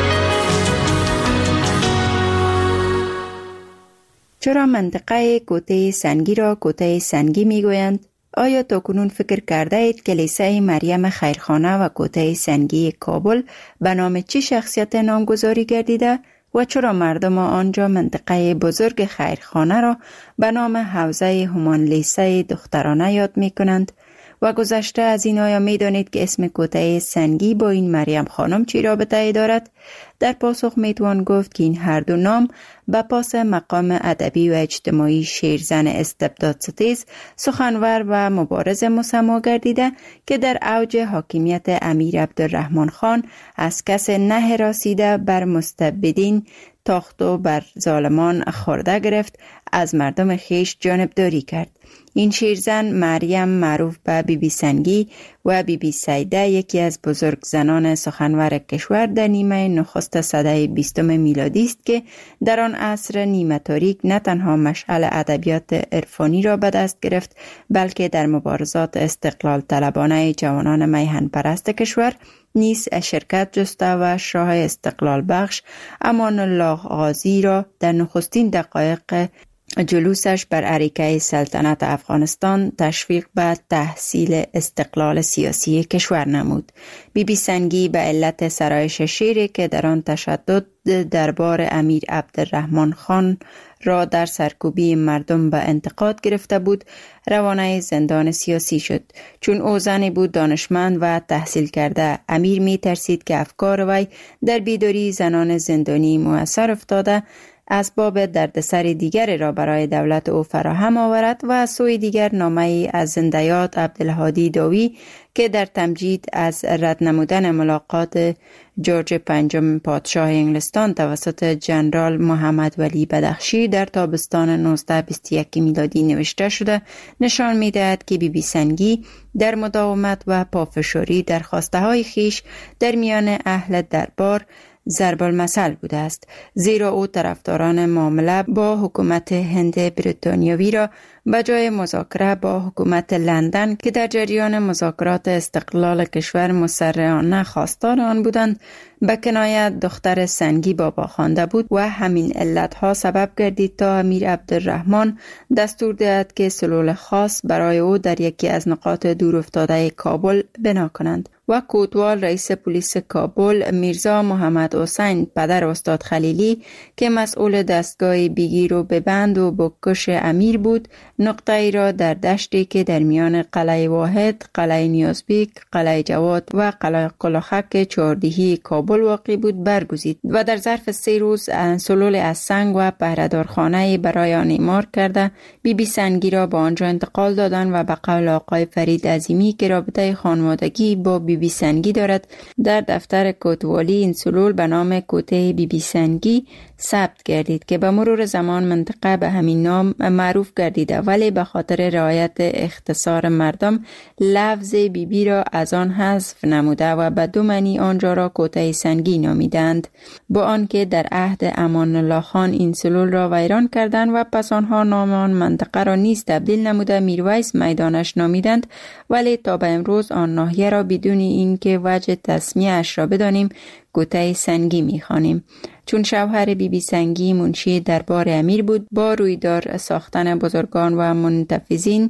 چرا منطقه کوته سنگی را کوته سنگی میگویند؟ آیا تاکنون فکر کرده اید کلیسای مریم خیرخانه و کوته سنگی کابل به نام چه شخصیت نامگذاری گردیده؟ و چرا مردم آنجا منطقه بزرگ خیرخانه را به نام حوزه همان لیسه دخترانه یاد می کنند؟ و گذشته از این آیا می دانید که اسم کوته سنگی با این مریم خانم چی رابطه دارد؟ در پاسخ می توان گفت که این هر دو نام به پاس مقام ادبی و اجتماعی شیرزن استبداد ستیز، سخنور و مبارز مسما گردیده که در اوج حاکمیت امیر عبدالرحمن خان از کس نه راسیده بر مستبدین تاخت و بر ظالمان خورده گرفت، از مردم خیش جانبداری کرد. این شیرزن مریم معروف به بیبی سنگی و بیبی سیده یکی از بزرگ زنان سخنور کشور در نیمه نخست سده 20 میلادی است که در آن عصر نیمه تاریک نه تنها مشعل ادبیات عرفانی را به دست گرفت، بلکه در مبارزات استقلال طلبانه جوانان میهن پرست کشور نیز شرکت جسته و شاه استقلال بخش امان الله غازی را در نخستین دقایق جلوسش بر اریکه سلطنت افغانستان تشویق به تحصیل استقلال سیاسی کشور نمود. بیبی سنگی به علت سرایش شیری که در آن تشدد دربار امیر عبدالرحمن خان را در سرکوبی مردم به انتقاد گرفته بود، روانه زندان سیاسی شد. چون او زنی بود دانشمند و تحصیل کرده، امیر می ترسید که افکار وی در بیداری زنان زندانی مؤثر افتاده اسباب دردسر دیگر را برای دولت او فراهم آورد و از سوی دیگر نامه‌ای از زنده‌یاد عبدالهادی داوی که در تمجید از رد نمودن ملاقات جورج پنجم پادشاه انگلستان توسط جنرال محمد ولی بدخشی در تابستان 1921 میلادی نوشته شده نشان می‌دهد که بیبی سنگی در مداومت و پافشاری در خواسته‌های خیش در میان اهل دربار ضرب المثل بوده است، زیرا او طرفداران معامله با حکومت هند بریتانیایی را به جای مذاکره با حکومت لندن که در جریان مذاکرات استقلال کشور مسرعانه خواستار آن بودند به کنایه دختر سنگی بابا خوانده بود و همین علتها سبب گردید تا امیر عبدالرحمن دستور دهد که سلول خاص برای او در یکی از نقاط دور افتاده کابل بنا کنند و کوتوال رئیس پلیس کابل میرزا محمد حسین پدر استاد خلیلی که مسئول دستگاه بگیر و ببند و بکش امیر بود، نقطه ای را در دشتی که در میان قلعه واحد، قلعه نیازبیک، قلعه جواد و قلعه قلاخک چهاردیهی کابل واقع بود برگزید و در ظرف 3 روز سلول از سنگ و پهردارخانه برای آن اعمار کرده بیبی سنگی را با آنجا انتقال دادند و به قول آقای فرید عظیمی که رابطه خانوادگی با بیبی سنگی دارد در دفتر کوتوالی این سلول به نام کوته بیبی سنگی ثبت گردید که به مرور زمان منطقه به همین نام معروف گردیده، ولی به خاطر رعایت اختصار مردم لفظ بیبی را از آن حذف نموده و به 2 معنی آنجا را کوته سنگی نامیدند. با آنکه در عهد امان الله خان این سلول را ویران کردند و پس آنها نام آن منطقه را نیز تبدیل نموده میرویس میدانش نامیدند، ولی تا به امروز آن ناحیه را بدون اینکه وجه تسمیه اش را بدانیم کوته سنگی می‌خوانیم. چون شوهر بیبی سنگی منشی دربار امیر بود، با رویدار ساختن بزرگان و منتفذین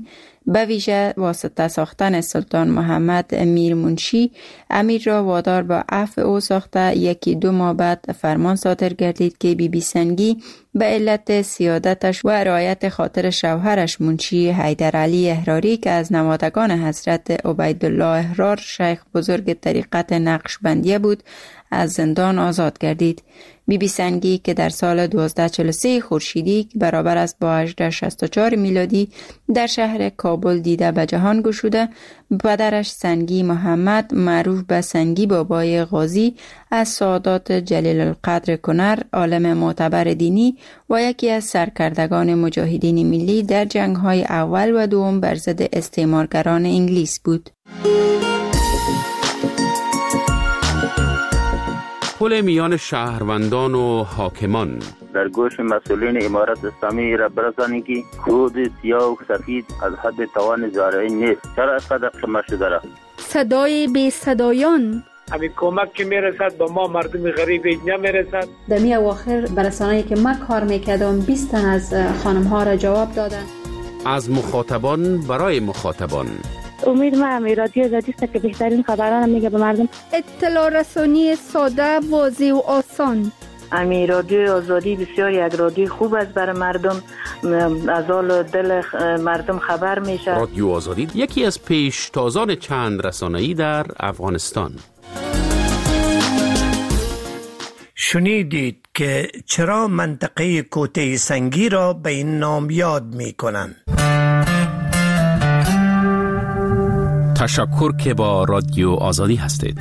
به ویژه واسطه ساختن سلطان محمد میرمنشی امیر را وادار به عفو او ساخته. 1-2 ماه بعد فرمان صادر گردید که بی بی سنگی به علت سیادتش و رعایت خاطر شوهرش منشی حیدرعلی احراری که از نوادگان حضرت عبیدالله احرار شیخ بزرگ طریقت نقشبندیه بود از زندان آزاد گردید. بی بی سنگی که در سال 1243 خورشیدی برابر است با 1864 میلادی در شهر کابل دیده به جهان گشوده، پدرش سنگی محمد معروف به سنگی بابای غازی از سادات جلیل القدر کنر، عالم معتبر دینی و یکی از سرکردگان مجاهدین ملی در جنگ‌های اول و دوم بر ضد استعمارگران انگلیس بود. پل میان شهروندان و حاکمان در گوش مسئولین امارت اسلامی را برسانی که خود سیاه و سفید از حد توان زارعی نیست. چرا از قدر شما شده را؟ صدای بی صدایان همین کمک که میرسد به ما مردم غریب نمیرسد. در می اواخر برسانه‌ای که من کار میکردم 20 تن از خانم ها را جواب دادن. از مخاطبان برای مخاطبان. امید من رادیو آزادی است که بهترین خبران میگه به مردم. اطلاع رسانی ساده، واضح و آسان. امی رادیو آزادی بسیار یک رادیو خوب است برای مردم، از حال دل مردم خبر میشه. رادیو آزادی یکی از پیشتازان چند رسانه‌ای در افغانستان. شنیدید که چرا منطقه کوته سنگی را به این نام یاد میکنند. تشکر که با رادیو آزادی هستید.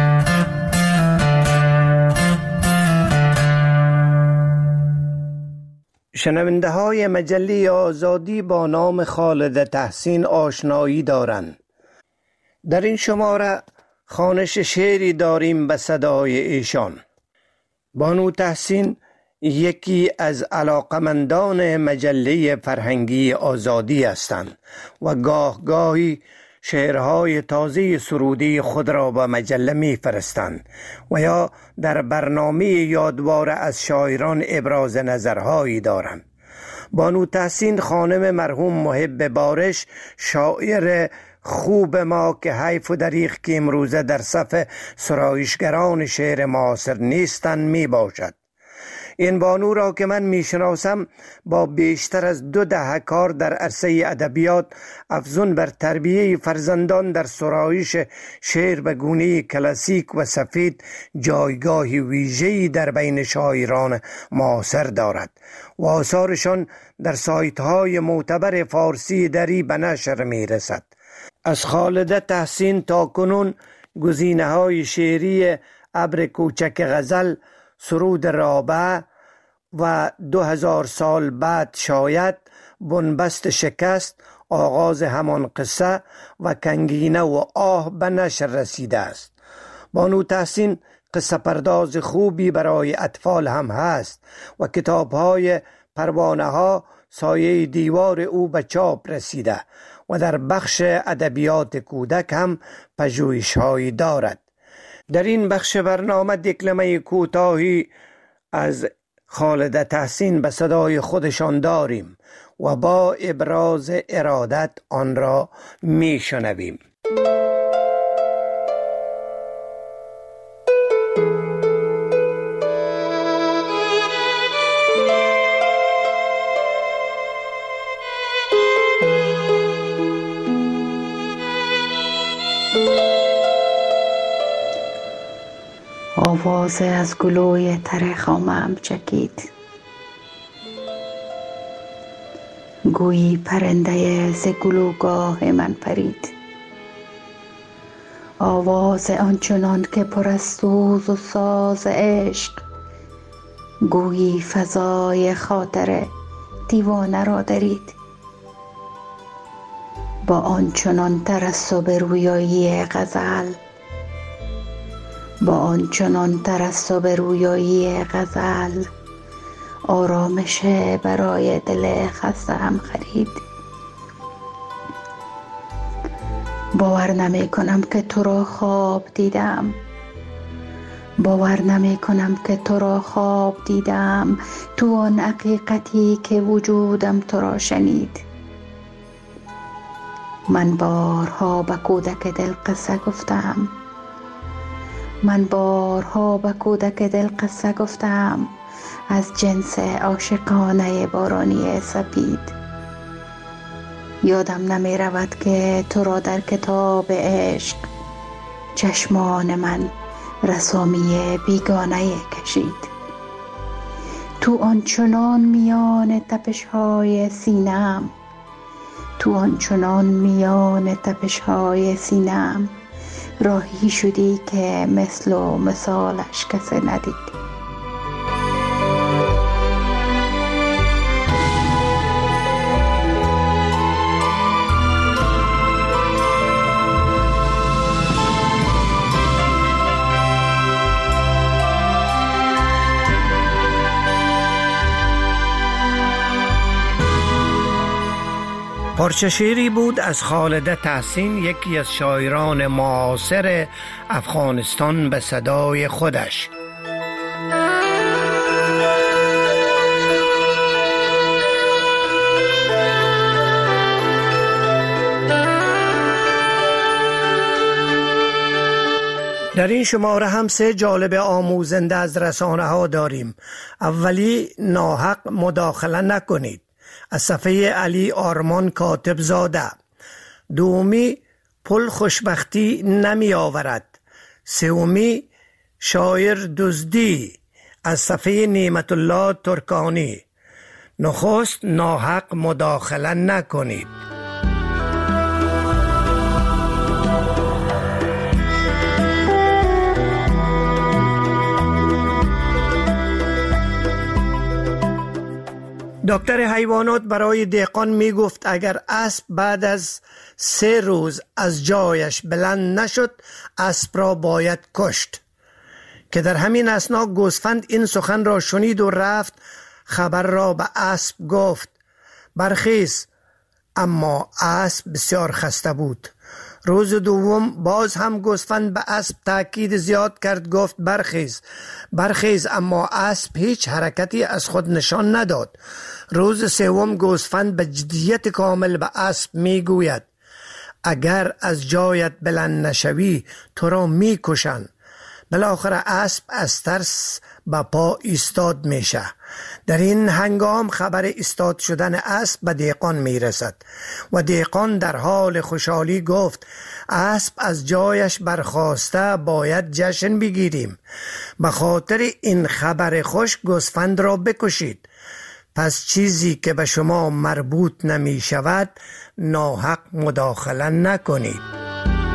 شنونده های مجله آزادی با نام خالد تحسین آشنایی دارند. در این شماره خوانش شعری داریم به صدای ایشان. بانو تحسین یکی از علاقمندان مجله فرهنگی آزادی هستند و گاه گاهی شعرهای تازه سرودی خود را به مجله می فرستند و یا در برنامه یادوار از شاعران ابراز نظرهایی دارند. بانو تحسین خانم مرحوم محب بارش، شاعر خوب ما که حیف و دریغ که امروزه در صف سرایشگران شعر معاصر نیستند می باشد. این بانو را که من میشناسم با بیشتر از 2 دهه کار در عرصه ادبیات افزون بر تربیه فرزندان در سرایش شعر به گونه کلاسیک و سفید جایگاهی ویژه‌ای در بین شاعران معاصر دارد و آثارشان در سایت‌های معتبر فارسی دری به نشر میرسد. از خالد تحسین تا کنون گزینه‌های شعری ابر کوچک غزل، سرود رابعه و 2000 سال بعد شاید، بنبست شکست، آغاز همان قصه و کنگینه و آه به نشر رسیده است. بانو تحسین قصه پرداز خوبی برای اطفال هم هست و کتاب‌های پروانه ها سایه دیوار او به چاپ رسیده و در بخش ادبیات کودک هم پژوهش‌هایی دارد. در این بخش برنامه دکلمه کوتاهی از خالد تحسین به صدای خودشان داریم و با ابراز ارادت آن را می شنویم. آواز از گلوی تر خامم چکید، گویی پرنده ز گلوگاه من پرید. آواز آنچنان که پر از سوز و ساز عشق، گویی فضای خاطر دیوانه را درید. با آنچنان ترسب رویایی غزل، با آنچنان ترسب رویایی غزل، آرامش برای دل خسته هم خرید. باور نمی کنم که تو را خواب دیدم، باور نمی کنم که تو را خواب دیدم، تو آن حقیقتی که وجودم تو را شنید. من بارها به کودک دل قصه گفتم، من بارها به کودک دل قصه گفتم از جنس عاشقانه بارانی سپید. یادم نمی رود که تو را در کتاب عشق چشمان من رسامی بیگانه کشید. تو آنچنان میان تپش‌های سینه‌ام، تو آنچنان میان تپش‌های سینه‌ام راهی شدی که مثل و مثالش کسی ندید. پارچه شعری بود از خالده تحسین، یکی از شاعران معاصر افغانستان، به صدای خودش. در این شماره هم 3 جالب آموزنده از رسانه ها داریم. اولی، ناحق مداخله نکنید، از صفحه علی آرمان کاتب زاده. دومی، پل خوشبختی نمی آورد. سومی، شاعر دزدی، از صفحه نعمت الله ترکانی. نخست، ناحق مداخله نکنید. دکتر حیوانات برای دهقان می گفت اگر اسب بعد از 3 روز از جایش بلند نشد، اسب را باید کشت. که در همین اثنا گوسفند این سخن را شنید و رفت خبر را به اسب گفت. برخیز. اما اسب بسیار خسته بود. روز دوم باز هم گوسفند به اسب تاکید زیاد کرد، گفت برخیز برخیز، اما اسب هیچ حرکتی از خود نشان نداد. روز سوم گوسفند به جدیت کامل به اسب میگوید اگر از جایت بلند نشوی تو را میکشن. بالاخره اسب از ترس به پا ایستاد میشه. در این هنگام خبر ایستاد شدن اسب به دهقان میرسد و دهقان در حال خوشحالی گفت اسب از جایش برخاسته، باید جشن بگیریم. به خاطر این خبر خوش گوسفند را بکشید. پس چیزی که به شما مربوط نمی شود ناحق مداخله نکنید.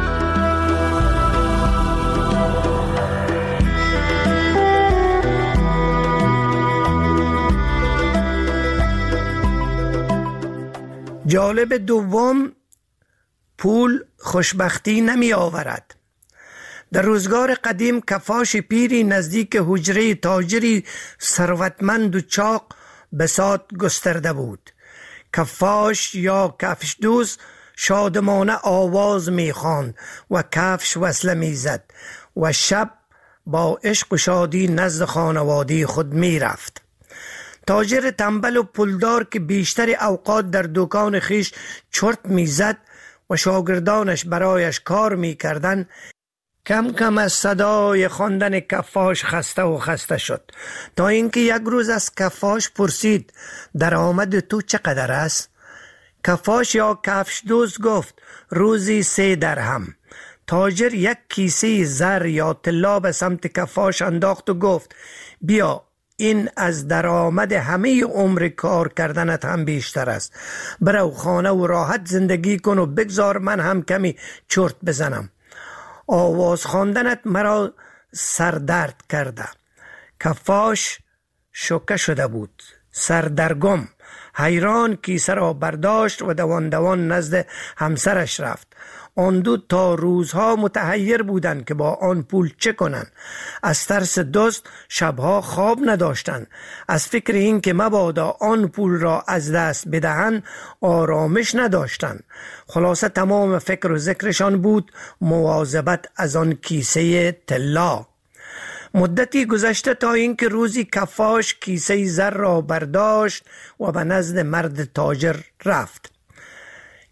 جالب دوم، پول خوشبختی نمی آورد. در روزگار قدیم کفاش پیری نزدیک حجره تاجری ثروتمند و چاق بساط گسترده بود. کفاش یا کفش دوز شادمانه آواز می خواند و کفش وصله می زد و شب با عشق و شادی نزد خانواده خود می رفت. تاجر تنبل و پولدار که بیشتر اوقات در دکان خیش چرت میزد و شاگردانش برایش کار میکردند، کم کم از صدای خواندن کفاش خسته شد، تا اینکه یک روز از کفاش پرسید درآمد تو چقدر است؟ کفاش یا کفش دوز گفت روزی 3 درهم. تاجر یک کیسه زر یا طلا به سمت کفاش انداخت و گفت بیا، این از درآمد همه عمر کار کردنت هم بیشتر است. برو خانه و راحت زندگی کن و بگذار من هم کمی چرت بزنم. آواز خواندنت مرا سردرد کرده. کفاش شوکه شده بود، سردرگم، حیران کیسه را برداشت و دوان نزد همسرش رفت. آن دو تا روزها متحیر بودند که با آن پول چه کنند. از ترس دزد شبها خواب نداشتند. از فکر این که مبادا آن پول را از دست بدهند آرامش نداشتند. خلاصه تمام فکر و ذکرشان بود مواظبت از آن کیسه طلا. مدتی گذشته تا اینکه روزی کفاش کیسه زر را برداشت و به نزد مرد تاجر رفت.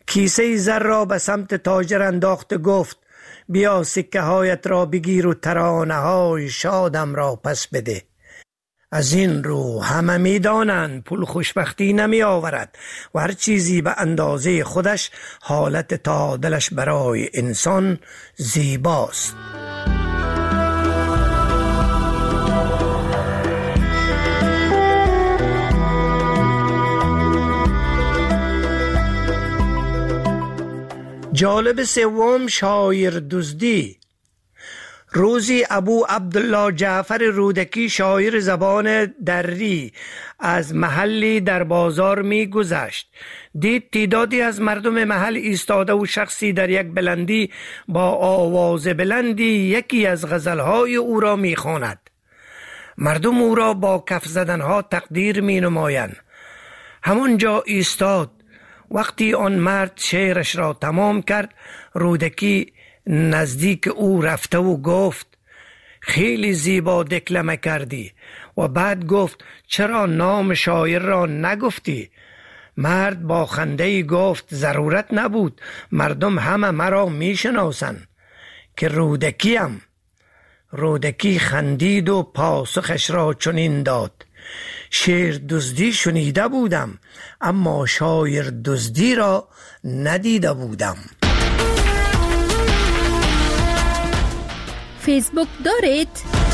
کیسه زر را به سمت تاجر انداخت و گفت بیا سکه هایت را بگیر و ترانه های شادم را پس بده. از این رو همه می دانند پول خوشبختی نمی آورد و هر چیزی به اندازه خودش حالت تعادلش برای انسان زیباست. جالب سوم شاعر دزدی. روزی ابو عبدالله جعفر رودکی شاعر زبان دری از محلی در بازار می گذشت. دید تعدادی از مردم محل ایستاده و شخصی در یک بلندی با آواز بلندی یکی از غزلهای او را می خواند. مردم او را با کف زدنها تقدیر می نمایند. همانجا ایستاد. وقتی آن مرد شعرش را تمام کرد، رودکی نزدیک او رفته و گفت خیلی زیبا دکلمه کردی. و بعد گفت چرا نام شاعر را نگفتی؟ مرد با خنده گفت ضرورت نبود، مردم همه مرا می شناسند که رودکیم. رودکی خندید و پاسخش را چنین داد شعر دزدی شنیده بودم اما شاعر دزدی را ندیده بودم. فیسبوک دارید؟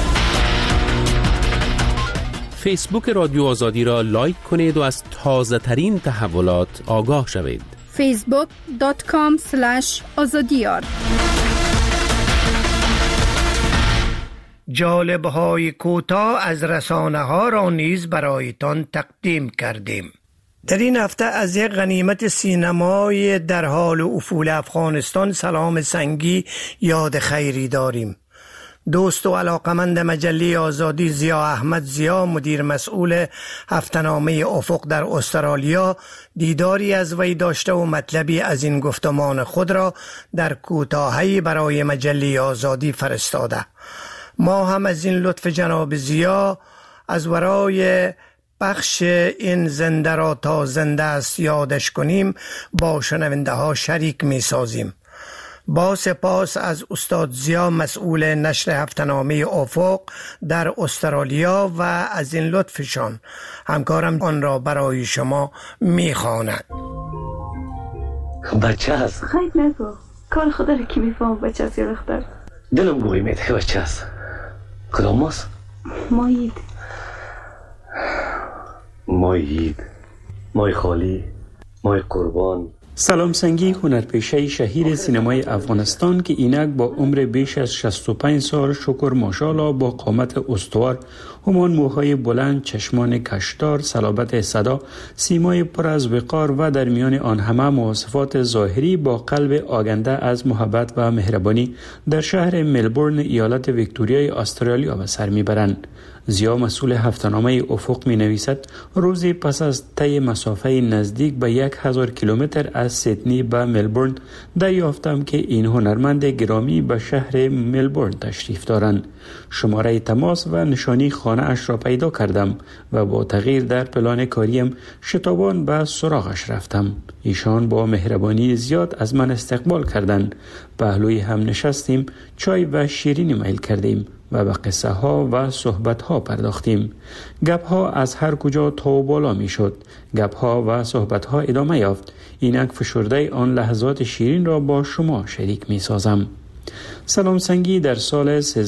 فیسبوک رادیو آزادی را لایک کنید و از تازه ترین تحولات آگاه شوید. facebook.com/azadiyar. جالب‌های کوتاه از رسانه ها را نیز برایتان تقدیم کردیم. در این هفته از یک غنیمت سینمای در حال افول افغانستان سلام سنگی یاد خیری داریم. دوست و علاقمند مجله آزادی ضیا احمد ضیا، مدیر مسئول هفته‌نامه افق در استرالیا، دیداری از وی داشته و مطلبی از این گفتمان خود را در کوتاهی برای مجله آزادی فرستاده. ما هم از این لطف جناب ضیا از ورای بخش این زنده را تا زنده است یادش کنیم با شنونده ها شریک می سازیم. با سپاس از استاد ضیا مسئول نشر هفته‌نامه افق در استرالیا و از این لطفشان، همکارم آن را برای شما می خواند. بچه هست؟ خیلی نگو، کار خدا رو کی میفهم بچه هست یا رختر؟ دلم گوی میده بچه هست. کدام ماست؟ مایید مای خالی، مای قربان. سلام سنگی هنرپیشه شهیر سینمای افغانستان که اینک با عمر بیش از 65 سال شکر ماشاءالله با قامت استوار، همان موهای بلند، چشمان کشدار، صلابت صدا، سیمای پر از وقار و در میان آن همه مواصفات ظاهری با قلب آگنده از محبت و مهربانی در شهر ملبورن ایالت ویکتوریای استرالیا به سر میبرند. ضیا مسئول هفته‌نامه افق می نویسد روزی پس از طی مسافه نزدیک به 1000 کیلومتر از سیدنی به ملبورن دریافتم که این هنرمند گرامی به شهر ملبورن تشریف دارند. شماره تماس و نشانی خانه اش را پیدا کردم و با تغییر در پلان کاریم شتابان به سراغش رفتم. ایشان با مهربانی زیاد از من استقبال کردند. پهلوی هم نشستیم، چای و شیرینی میل کردیم و به قصه ها و صحبت ها پرداختیم. گپ ها از هر کجا تا و بالا می شد. گپ ها و صحبت ها ادامه یافت. اینک فشرده آن لحظات شیرین را با شما شریک می سازم. سلام سنگی در سال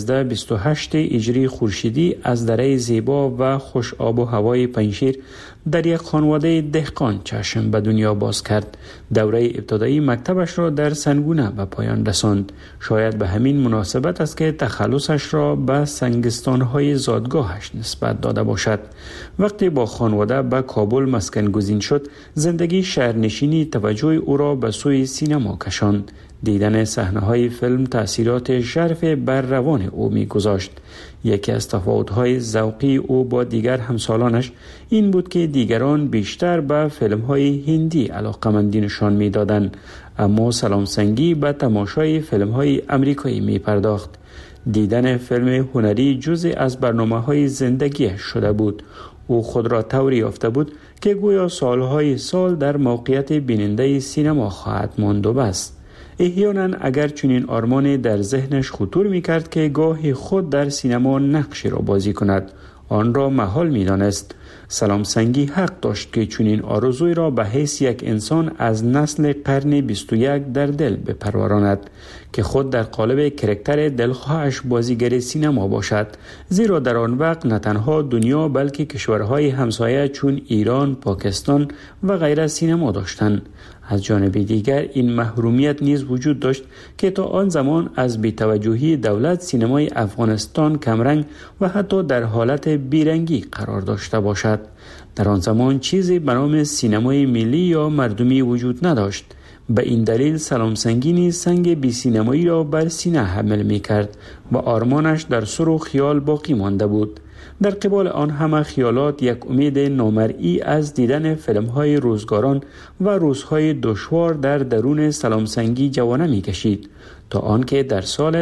1328 هجری خورشیدی از دره زیبا و خوش آب و هوای پنجشیر در یک خانواده دهقان چشم به دنیا باز کرد. دوره ابتدایی مکتبش را در سنگونه به پایان رساند. شاید به همین مناسبت است که تخلصش را به سنگستان‌های زادگاهش نسبت داده باشد. وقتی با خانواده به کابل مسکن گزین شد، زندگی شهرنشینی توجه او را به سوی سینما کشاند. دیدن صحنه‌های فیلم تأثیرات ژرف بر روان او می‌گذاشت. یکی از تفاوت‌های ذوقی او با دیگر همسالانش این بود که دیگران بیشتر به فیلم‌های هندی علاقه‌مندی نشان می‌دادند، اما سلام سنگی به تماشای فیلم‌های آمریکایی می‌پرداخت. دیدن فیلم هنری جزء از برنامه‌های زندگیش شده بود. او خود را طوری یافته بود که گویا سالهای سال در موقعیت بیننده سینما خواهد ماند و بس. احیانا اگر چنین آرمانی در ذهنش خطور می‌کرد که گاهی خود در سینما نقشی را بازی کند، آن را محال می‌دانست. سلام سنگی حق داشت که چنین آرزوی را به حیث یک انسان از نسل قرن 21 در دل بپروراند که خود در قالب کرکتر دلخواهش بازیگر سینما باشد، زیرا در آن وقت نه تنها دنیا بلکه کشورهای همسایه چون ایران، پاکستان و غیره سینما داشتند. از جانب دیگر این محرومیت نیز وجود داشت که تا آن زمان از بی‌توجهی دولت سینمای افغانستان کمرنگ و حتی در حالت بیرنگی قرار داشته باشد. در آن زمان چیزی به نام سینمای ملی یا مردمی وجود نداشت. به این دلیل سلام سنگی نیز سنگ بی سینمایی را بر سینه حمل می کرد و آرمانش در سر و خیال باقی مانده بود. در قبال آن همه خیالات یک امید نامرئی از دیدن فیلم‌های روزگاران و روزهای دشوار در درون سلام سنگی جوانه می‌کشید تا آنکه در سال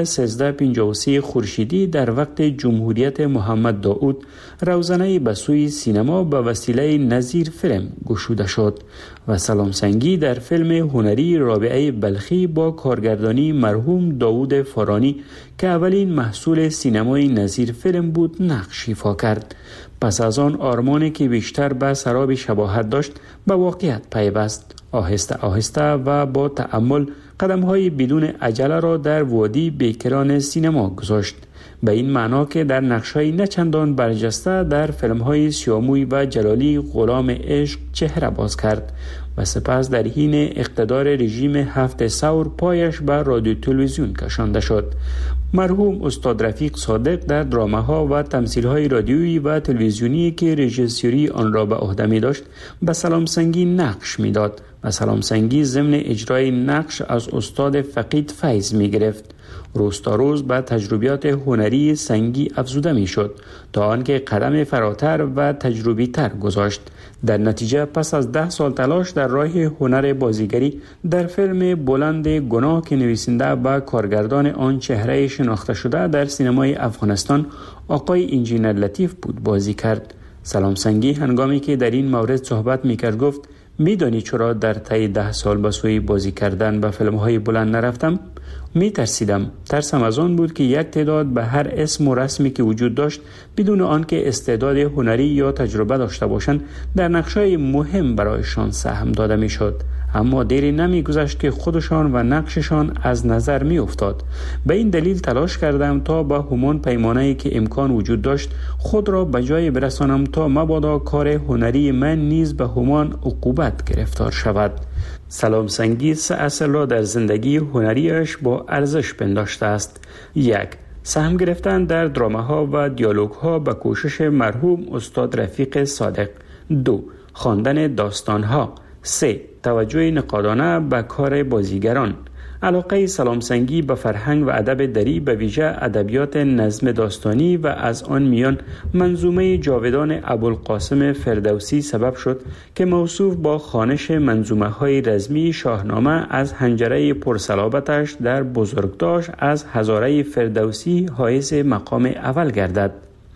1353 خورشیدی در وقت جمهوریت محمد داود روزنه به سوی سینما به وسیله نظیر فیلم گشوده شد و سلام سنگی در فیلم هنری رابعه بلخی با کارگردانی مرحوم داود فارانی که اولین محصول سینمای نظیر فیلم بود نقش ایفا کرد. پس از آن آرمانی که بیشتر به سراب شباهت داشت به واقعیت پیوست. آهسته آهسته و با تأمل قدم‌های بدون عجله را در وادی بیکران سینما گذاشت، به این معنا که در نقش‌های نچندان برجسته در فیلم‌های سیاموی و جلالی غلام عشق چهره باز کرد و سپس در حین اقتدار رژیم 7 ثور پایش به رادیو تلویزیون کشانده شد. مرحوم استاد رفیق صادق در دراماها و تمثیل‌های رادیویی و تلویزیونی که رژیسوری آن را به عهده می داشت به سلام سنگی نقش می‌داد و سلام سنگی ضمن اجرای نقش از استاد فقید فیض می گرفت. روز تا روز به تجربیات هنری سنگی افزوده می شد تا آنکه قدم فراتر و تجربی تر گذاشت. در نتیجه پس از 10 سال تلاش در راه هنر بازیگری در فیلم بلند گناه که نویسنده و کارگردان آن چهره شناخته شده در سینمای افغانستان آقای انجینر لطیف بود بازی کرد. سلام سنگی هنگامی که در این مورد صحبت می‌کرد گفت: می‌دانی چرا در طی 10 سال به سوی بازی کردن به فیلم‌های بلند نرفتم؟ می‌ترسیدم. ترسم از آن بود که یک تعداد به هر اسم و رسمی که وجود داشت بدون آنکه استعداد هنری یا تجربه داشته باشند در نقش‌های مهم برایشان سهم داده می‌شد. اما دیری نمی‌گذشت که خودشان و نقششان از نظر می‌افتاد. به این دلیل تلاش کردم تا با همان پیمانه‌ای که امکان وجود داشت خود را به جای برسانم تا مبادا کار هنری من نیز به همان عقوبت گرفتار شود. سلام سنگی 3 اصل را در زندگی هنریش با ارزش پنداشته است. 1. سهم گرفتن در دراماها و دیالوگ‌ها به کوشش مرحوم استاد رفیق صادق. 2. خواندن داستان‌ها. 3. توجه نقادانه به کار بازیگران. علاقه سلام سنگی به فرهنگ و ادب دری به ویژه ادبیات نظم داستانی و از آن میان منظومه جاودان ابوالقاسم فردوسی سبب شد که موصوف با خوانش منظومه‌های رزمی شاهنامه از حنجره پرصلابتش در بزرگداشت از هزاره فردوسی حایز مقام اول گردد.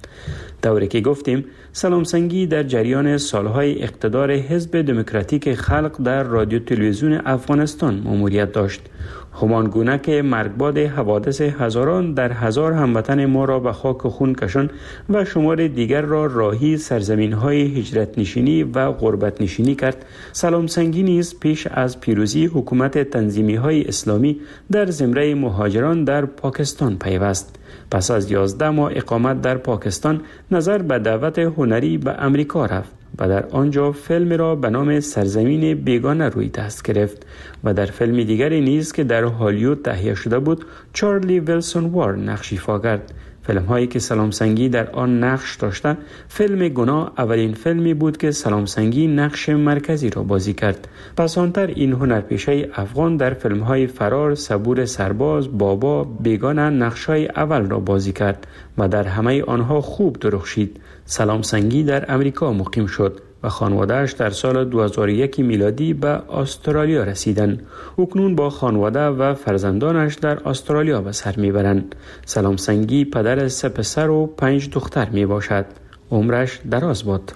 طوری که گفتیم سلام سنگی در جریان سالهای اقتدار حزب دموکراتیک خلق در رادیو تلویزیون افغانستان مأموریت داشت. همان گونه که مرگباد حوادث هزاران در هزار هموطن ما را به خاک و خون کشان و شمار دیگر را راهی سرزمین‌های هجرت نشینی و غربت نشینی کرد، سلام سنگی نیز پیش از پیروزی حکومت تنظیمی‌های اسلامی در زمره مهاجران در پاکستان پیوست. پس از 11 ماه اقامت در پاکستان نظر به دعوت هنری به امریکا رفت و در آنجا فیلم را به نام سرزمین بیگانه روی دست گرفت و در فیلم دیگری نیز که در هالیوود تهیه شده بود چارلی ویلسون وار نقش ایفا کرد. فیلم هایی که سلام سنگی در آن نقش داشته، فیلم گناه اولین فیلمی بود که سلام سنگی نقش مرکزی را بازی کرد. پس آنتر این هنرپیشه افغان در فیلم های فرار، صبور سرباز، بابا، بیگانه نقش های اول را بازی کرد و در همه آنها خوب درخشید. سلام سنگی در امریکا مقیم شد و خانواده‌اش در سال 2001 میلادی به استرالیا رسیدند. اکنون با خانواده و فرزندانش در استرالیا به سر میبرند. سلام سنگی پدر 3 پسر و 5 دختر می باشد. عمرش دراز باد.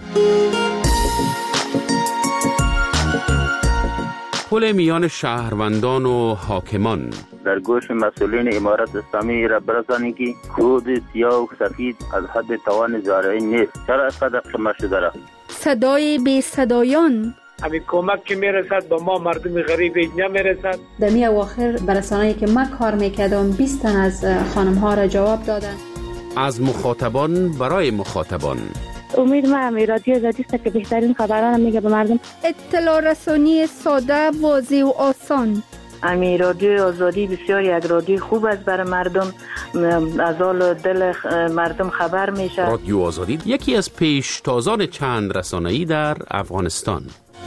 پل میان شهروندان و حاکمان در گوش مسئولین امارت اسلامی را برسانید که کود سیاه و سفید از حد توان زارعین نیست. چرا اینقدر شما شده را؟ صدای بی صدایان، همین کمک که میرسد با ما مردم غریب نمیرسد. دمی اواخر برسانه‌ای که من کار میکردم 20 تن از خانم ها را جواب دادن. از مخاطبان برای مخاطبان. امید ما رادیو آزادی است که بهترین خبران میگه به مردم. اطلاع رسانی ساده، واضح و آسان. رادیو آزادی بسیار یک رادیو خوب است برای مردم، از حال دل مردم خبر میشه. رادیو آزادی یکی از پیشتازان چند رسانه‌ای در افغانستان.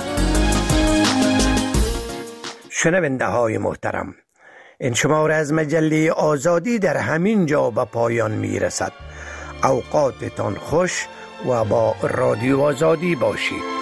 شنونده های محترم، این شماره از مجله آزادی در همین جا به پایان می رسد. اوقاتتان خوش و با رادیو آزادی باشید.